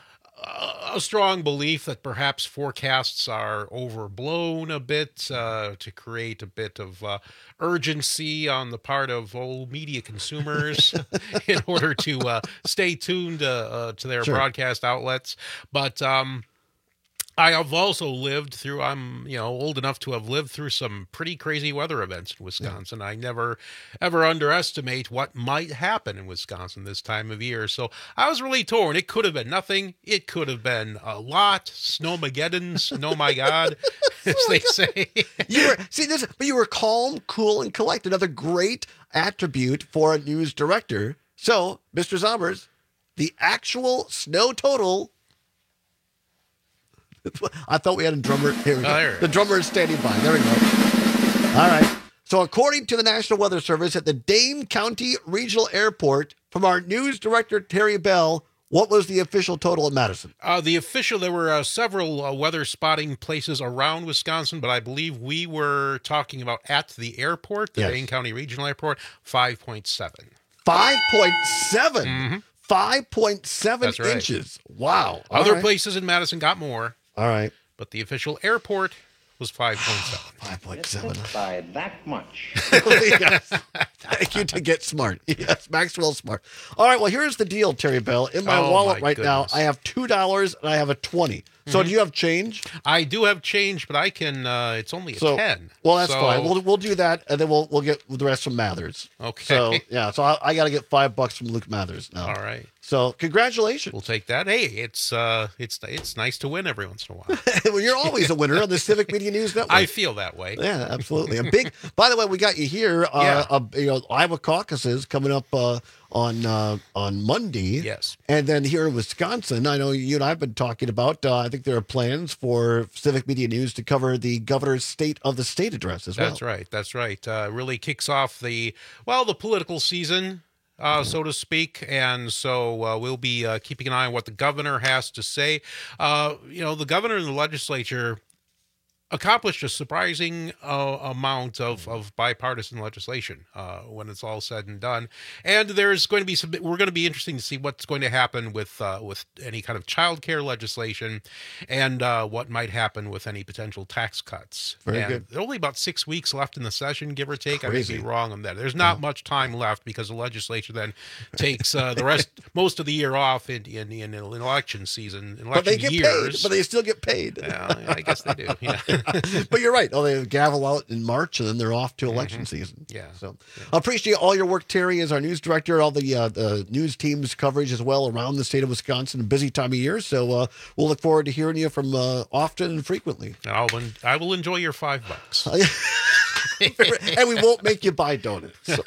a strong belief that perhaps forecasts are overblown a bit uh, to create a bit of uh, urgency on the part of old media consumers in order to uh, stay tuned uh, uh, to their Sure. broadcast outlets. But um, I have also lived through, I'm, you know, old enough to have lived through some pretty crazy weather events in Wisconsin. Yeah. I never, ever underestimate what might happen in Wisconsin this time of year. So I was really torn. It could have been nothing. It could have been a lot. Snowmageddon, snow my God, as they say. You were, see this, but you were calm, cool, and collected. Another great attribute for a news director. So, Mister Zombers, the actual snow total. I thought we had a drummer. Here we go. Oh, the drummer is standing by. There we go. All right. So according to the National Weather Service at the Dane County Regional Airport, from our news director, Terry Bell, what was the official total in Madison? Uh, the official, there were uh, several uh, weather spotting places around Wisconsin, but I believe we were talking about at the airport, the yes. Dane County Regional Airport, five point seven. five point seven? Mm-hmm. five point seven That's right. inches. Wow. Other right. places in Madison got more. All right. But the official airport was five point seven. five point seven. By that much. Yes. Thank you to get smart. Yes, Maxwell Smart. All right, well, here's the deal, Terry Bell. In my Oh, wallet my right goodness. now, I have two dollars and I have a twenty. So Mhm. do you have change? I do have change, but I can. Uh, it's only a So, ten. well, that's So- fine. We'll we'll do that, and then we'll we'll get the rest from Mathers. Okay. So yeah, so I, I got to get five bucks from Luke Mathers now. All right. So congratulations. We'll take that. Hey, it's uh, it's it's nice to win every once in a while. Well, you're always a winner on the Civic Media News Network. I feel that way. Yeah, absolutely. A big. By the way, we got you here. Uh, Yeah. uh, you know, Iowa caucuses coming up uh, on uh, on Monday. Yes. And then here in Wisconsin, I know you and I've been talking about. Uh, I think there are plans for Civic Media News to cover the governor's State of the State address as well. That's right. That's right. Uh, really kicks off the well, the political season, uh, so to speak, and so uh, we'll be uh, keeping an eye on what the governor has to say. Uh, you know, the governor and the legislature accomplished a surprising uh, amount of, of bipartisan legislation uh, when it's all said and done. And there's going to be some, we're going to be interesting to see what's going to happen with uh, with any kind of child care legislation and uh, what might happen with any potential tax cuts. Very and good. There are only about six weeks left in the session, give or take. Crazy. I may be wrong on that. There's not much time left because the legislature then takes uh, the rest, most of the year off in, in, in election season, election But they get years. paid. But they still get paid. Well, I guess they do. Yeah. But you're right. Oh, they gavel out in March, and then they're off to election season. Yeah. So I appreciate all your work, Terry, as our news director, all the uh, the news team's coverage as well around the state of Wisconsin. A busy time of year, so uh, we'll look forward to hearing you from uh, often and frequently. I'll, I will enjoy your five bucks. And we won't make you buy donuts. So.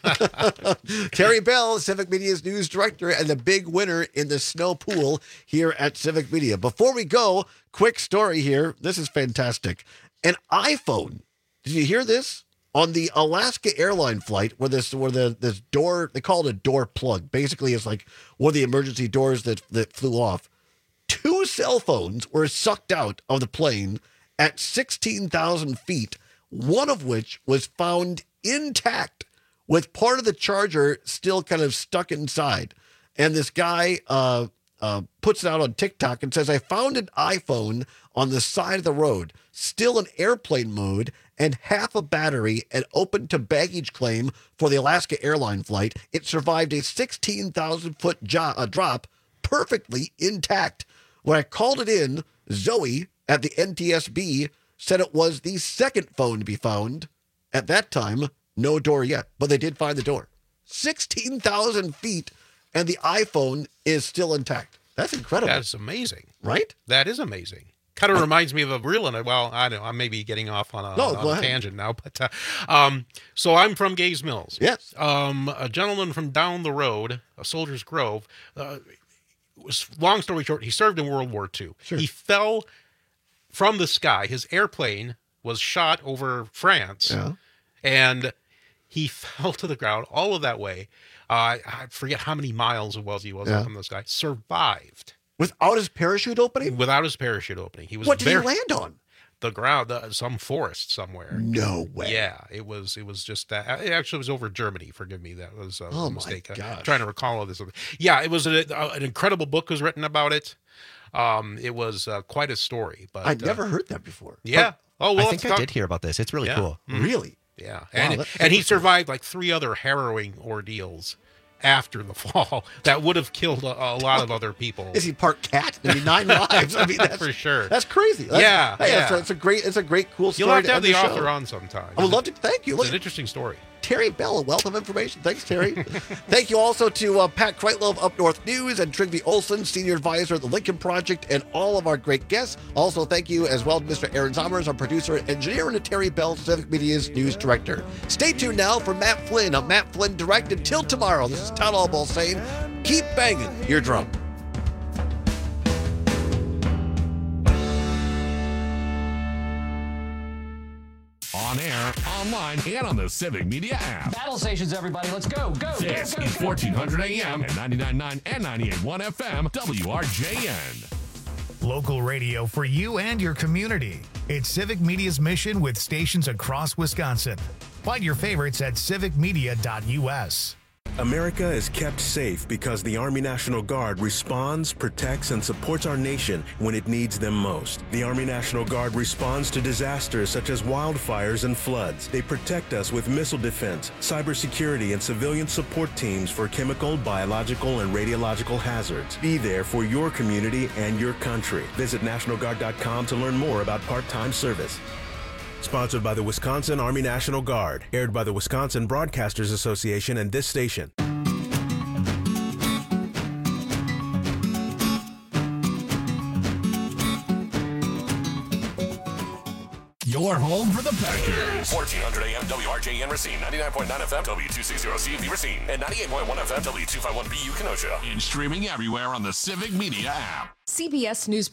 Terry Bell, Civic Media's news director, and the big winner in the snow pool here at Civic Media. Before we go, quick story here. This is fantastic. An iPhone. Did you hear this? On the Alaska airline flight, where this, where the this door, they call it a door plug. Basically, it's like one of the emergency doors that that flew off. Two cell phones were sucked out of the plane at sixteen thousand feet. One of which was found intact with part of the charger still kind of stuck inside. And this guy uh, uh, puts it out on TikTok and says, I found an iPhone on the side of the road, still in airplane mode and half a battery and open to baggage claim for the Alaska airline flight. It survived a sixteen thousand foot jo- uh, drop perfectly intact. When I called it in, Zoe at the N T S B said it was the second phone to be found. At that time, no door yet, but they did find the door. sixteen thousand feet, and the iPhone is still intact. That's incredible. That's amazing. Right? That is amazing. Kind of reminds me of a real, well, I don't know, I may be getting off on a, No, on go a ahead. tangent now, but uh, um, so I'm from Gays Mills. Yes. Um, a gentleman from down the road, a Soldier's Grove, uh, was, long story short, he served in World War Two. Sure. He fell from the sky. His airplane was shot over France, Yeah. and he fell to the ground all of that way. Uh, I forget how many miles it was he was Yeah. up in the sky. Survived. Without his parachute opening? Without his parachute opening. He was What did very, he land on? The ground, uh, some forest somewhere. No way. Yeah, it was. It was just. Uh, it actually was over Germany. Forgive me, that was uh, Oh, a my mistake. Uh, gosh. trying to recall all this. Yeah, it was a, a, an incredible book was written about it. Um, it was uh, quite a story. But I'd uh, never heard that before. Yeah. Oh, well, I think I did hear about this. It's really Yeah. cool. Mhm. Really? Yeah, Wow, and that's and he super cool. survived like three other harrowing ordeals after the fall that would have killed a, a lot of other people. Is he part cat? I mean, nine lives. I mean, that's for sure. That's crazy. That's, Yeah, hey, It's, yeah. a, it's a great. It's a great, cool story. You'll have to have end the show. author on sometime. I would love to. Thank you. It's Look, an interesting story. Terry Bell, a wealth of information. Thanks, Terry. Thank you also to uh, Pat Kreitlow of Up North News and Trigby Olson, Senior Advisor at the Lincoln Project, and all of our great guests. Also, thank you as well to Mister Aaron Zommers, our producer and engineer, and to Terry Bell, Civic Media's news director. Stay tuned now for Matt Flynn on Matt Flynn Direct. Until tomorrow, this is Todd Allball saying, keep banging your drum. On air, online, and on the Civic Media app. Battle stations, everybody. Let's go. Go. This go, go, is go. fourteen hundred A M and ninety-nine point nine and ninety-eight point one F M, W R J N. Local radio for you and your community. It's Civic Media's mission with stations across Wisconsin. Find your favorites at civic media dot U S. America is kept safe because the Army National Guard responds, protects, and supports our nation when it needs them most. The Army National Guard responds to disasters such as wildfires and floods. They protect us with missile defense, cybersecurity, and civilian support teams for chemical, biological, and radiological hazards. Be there for your community and your country. Visit National Guard dot com to learn more about part-time service. Sponsored by the Wisconsin Army National Guard. Aired by the Wisconsin Broadcasters Association and this station. Your home for the Packers. fourteen hundred A M W R J N Racine, ninety-nine point nine F M W two sixty C V Racine, and ninety-eight point one F M W two fifty-one B U Kenosha. And streaming everywhere on the Civic Media app. C B S News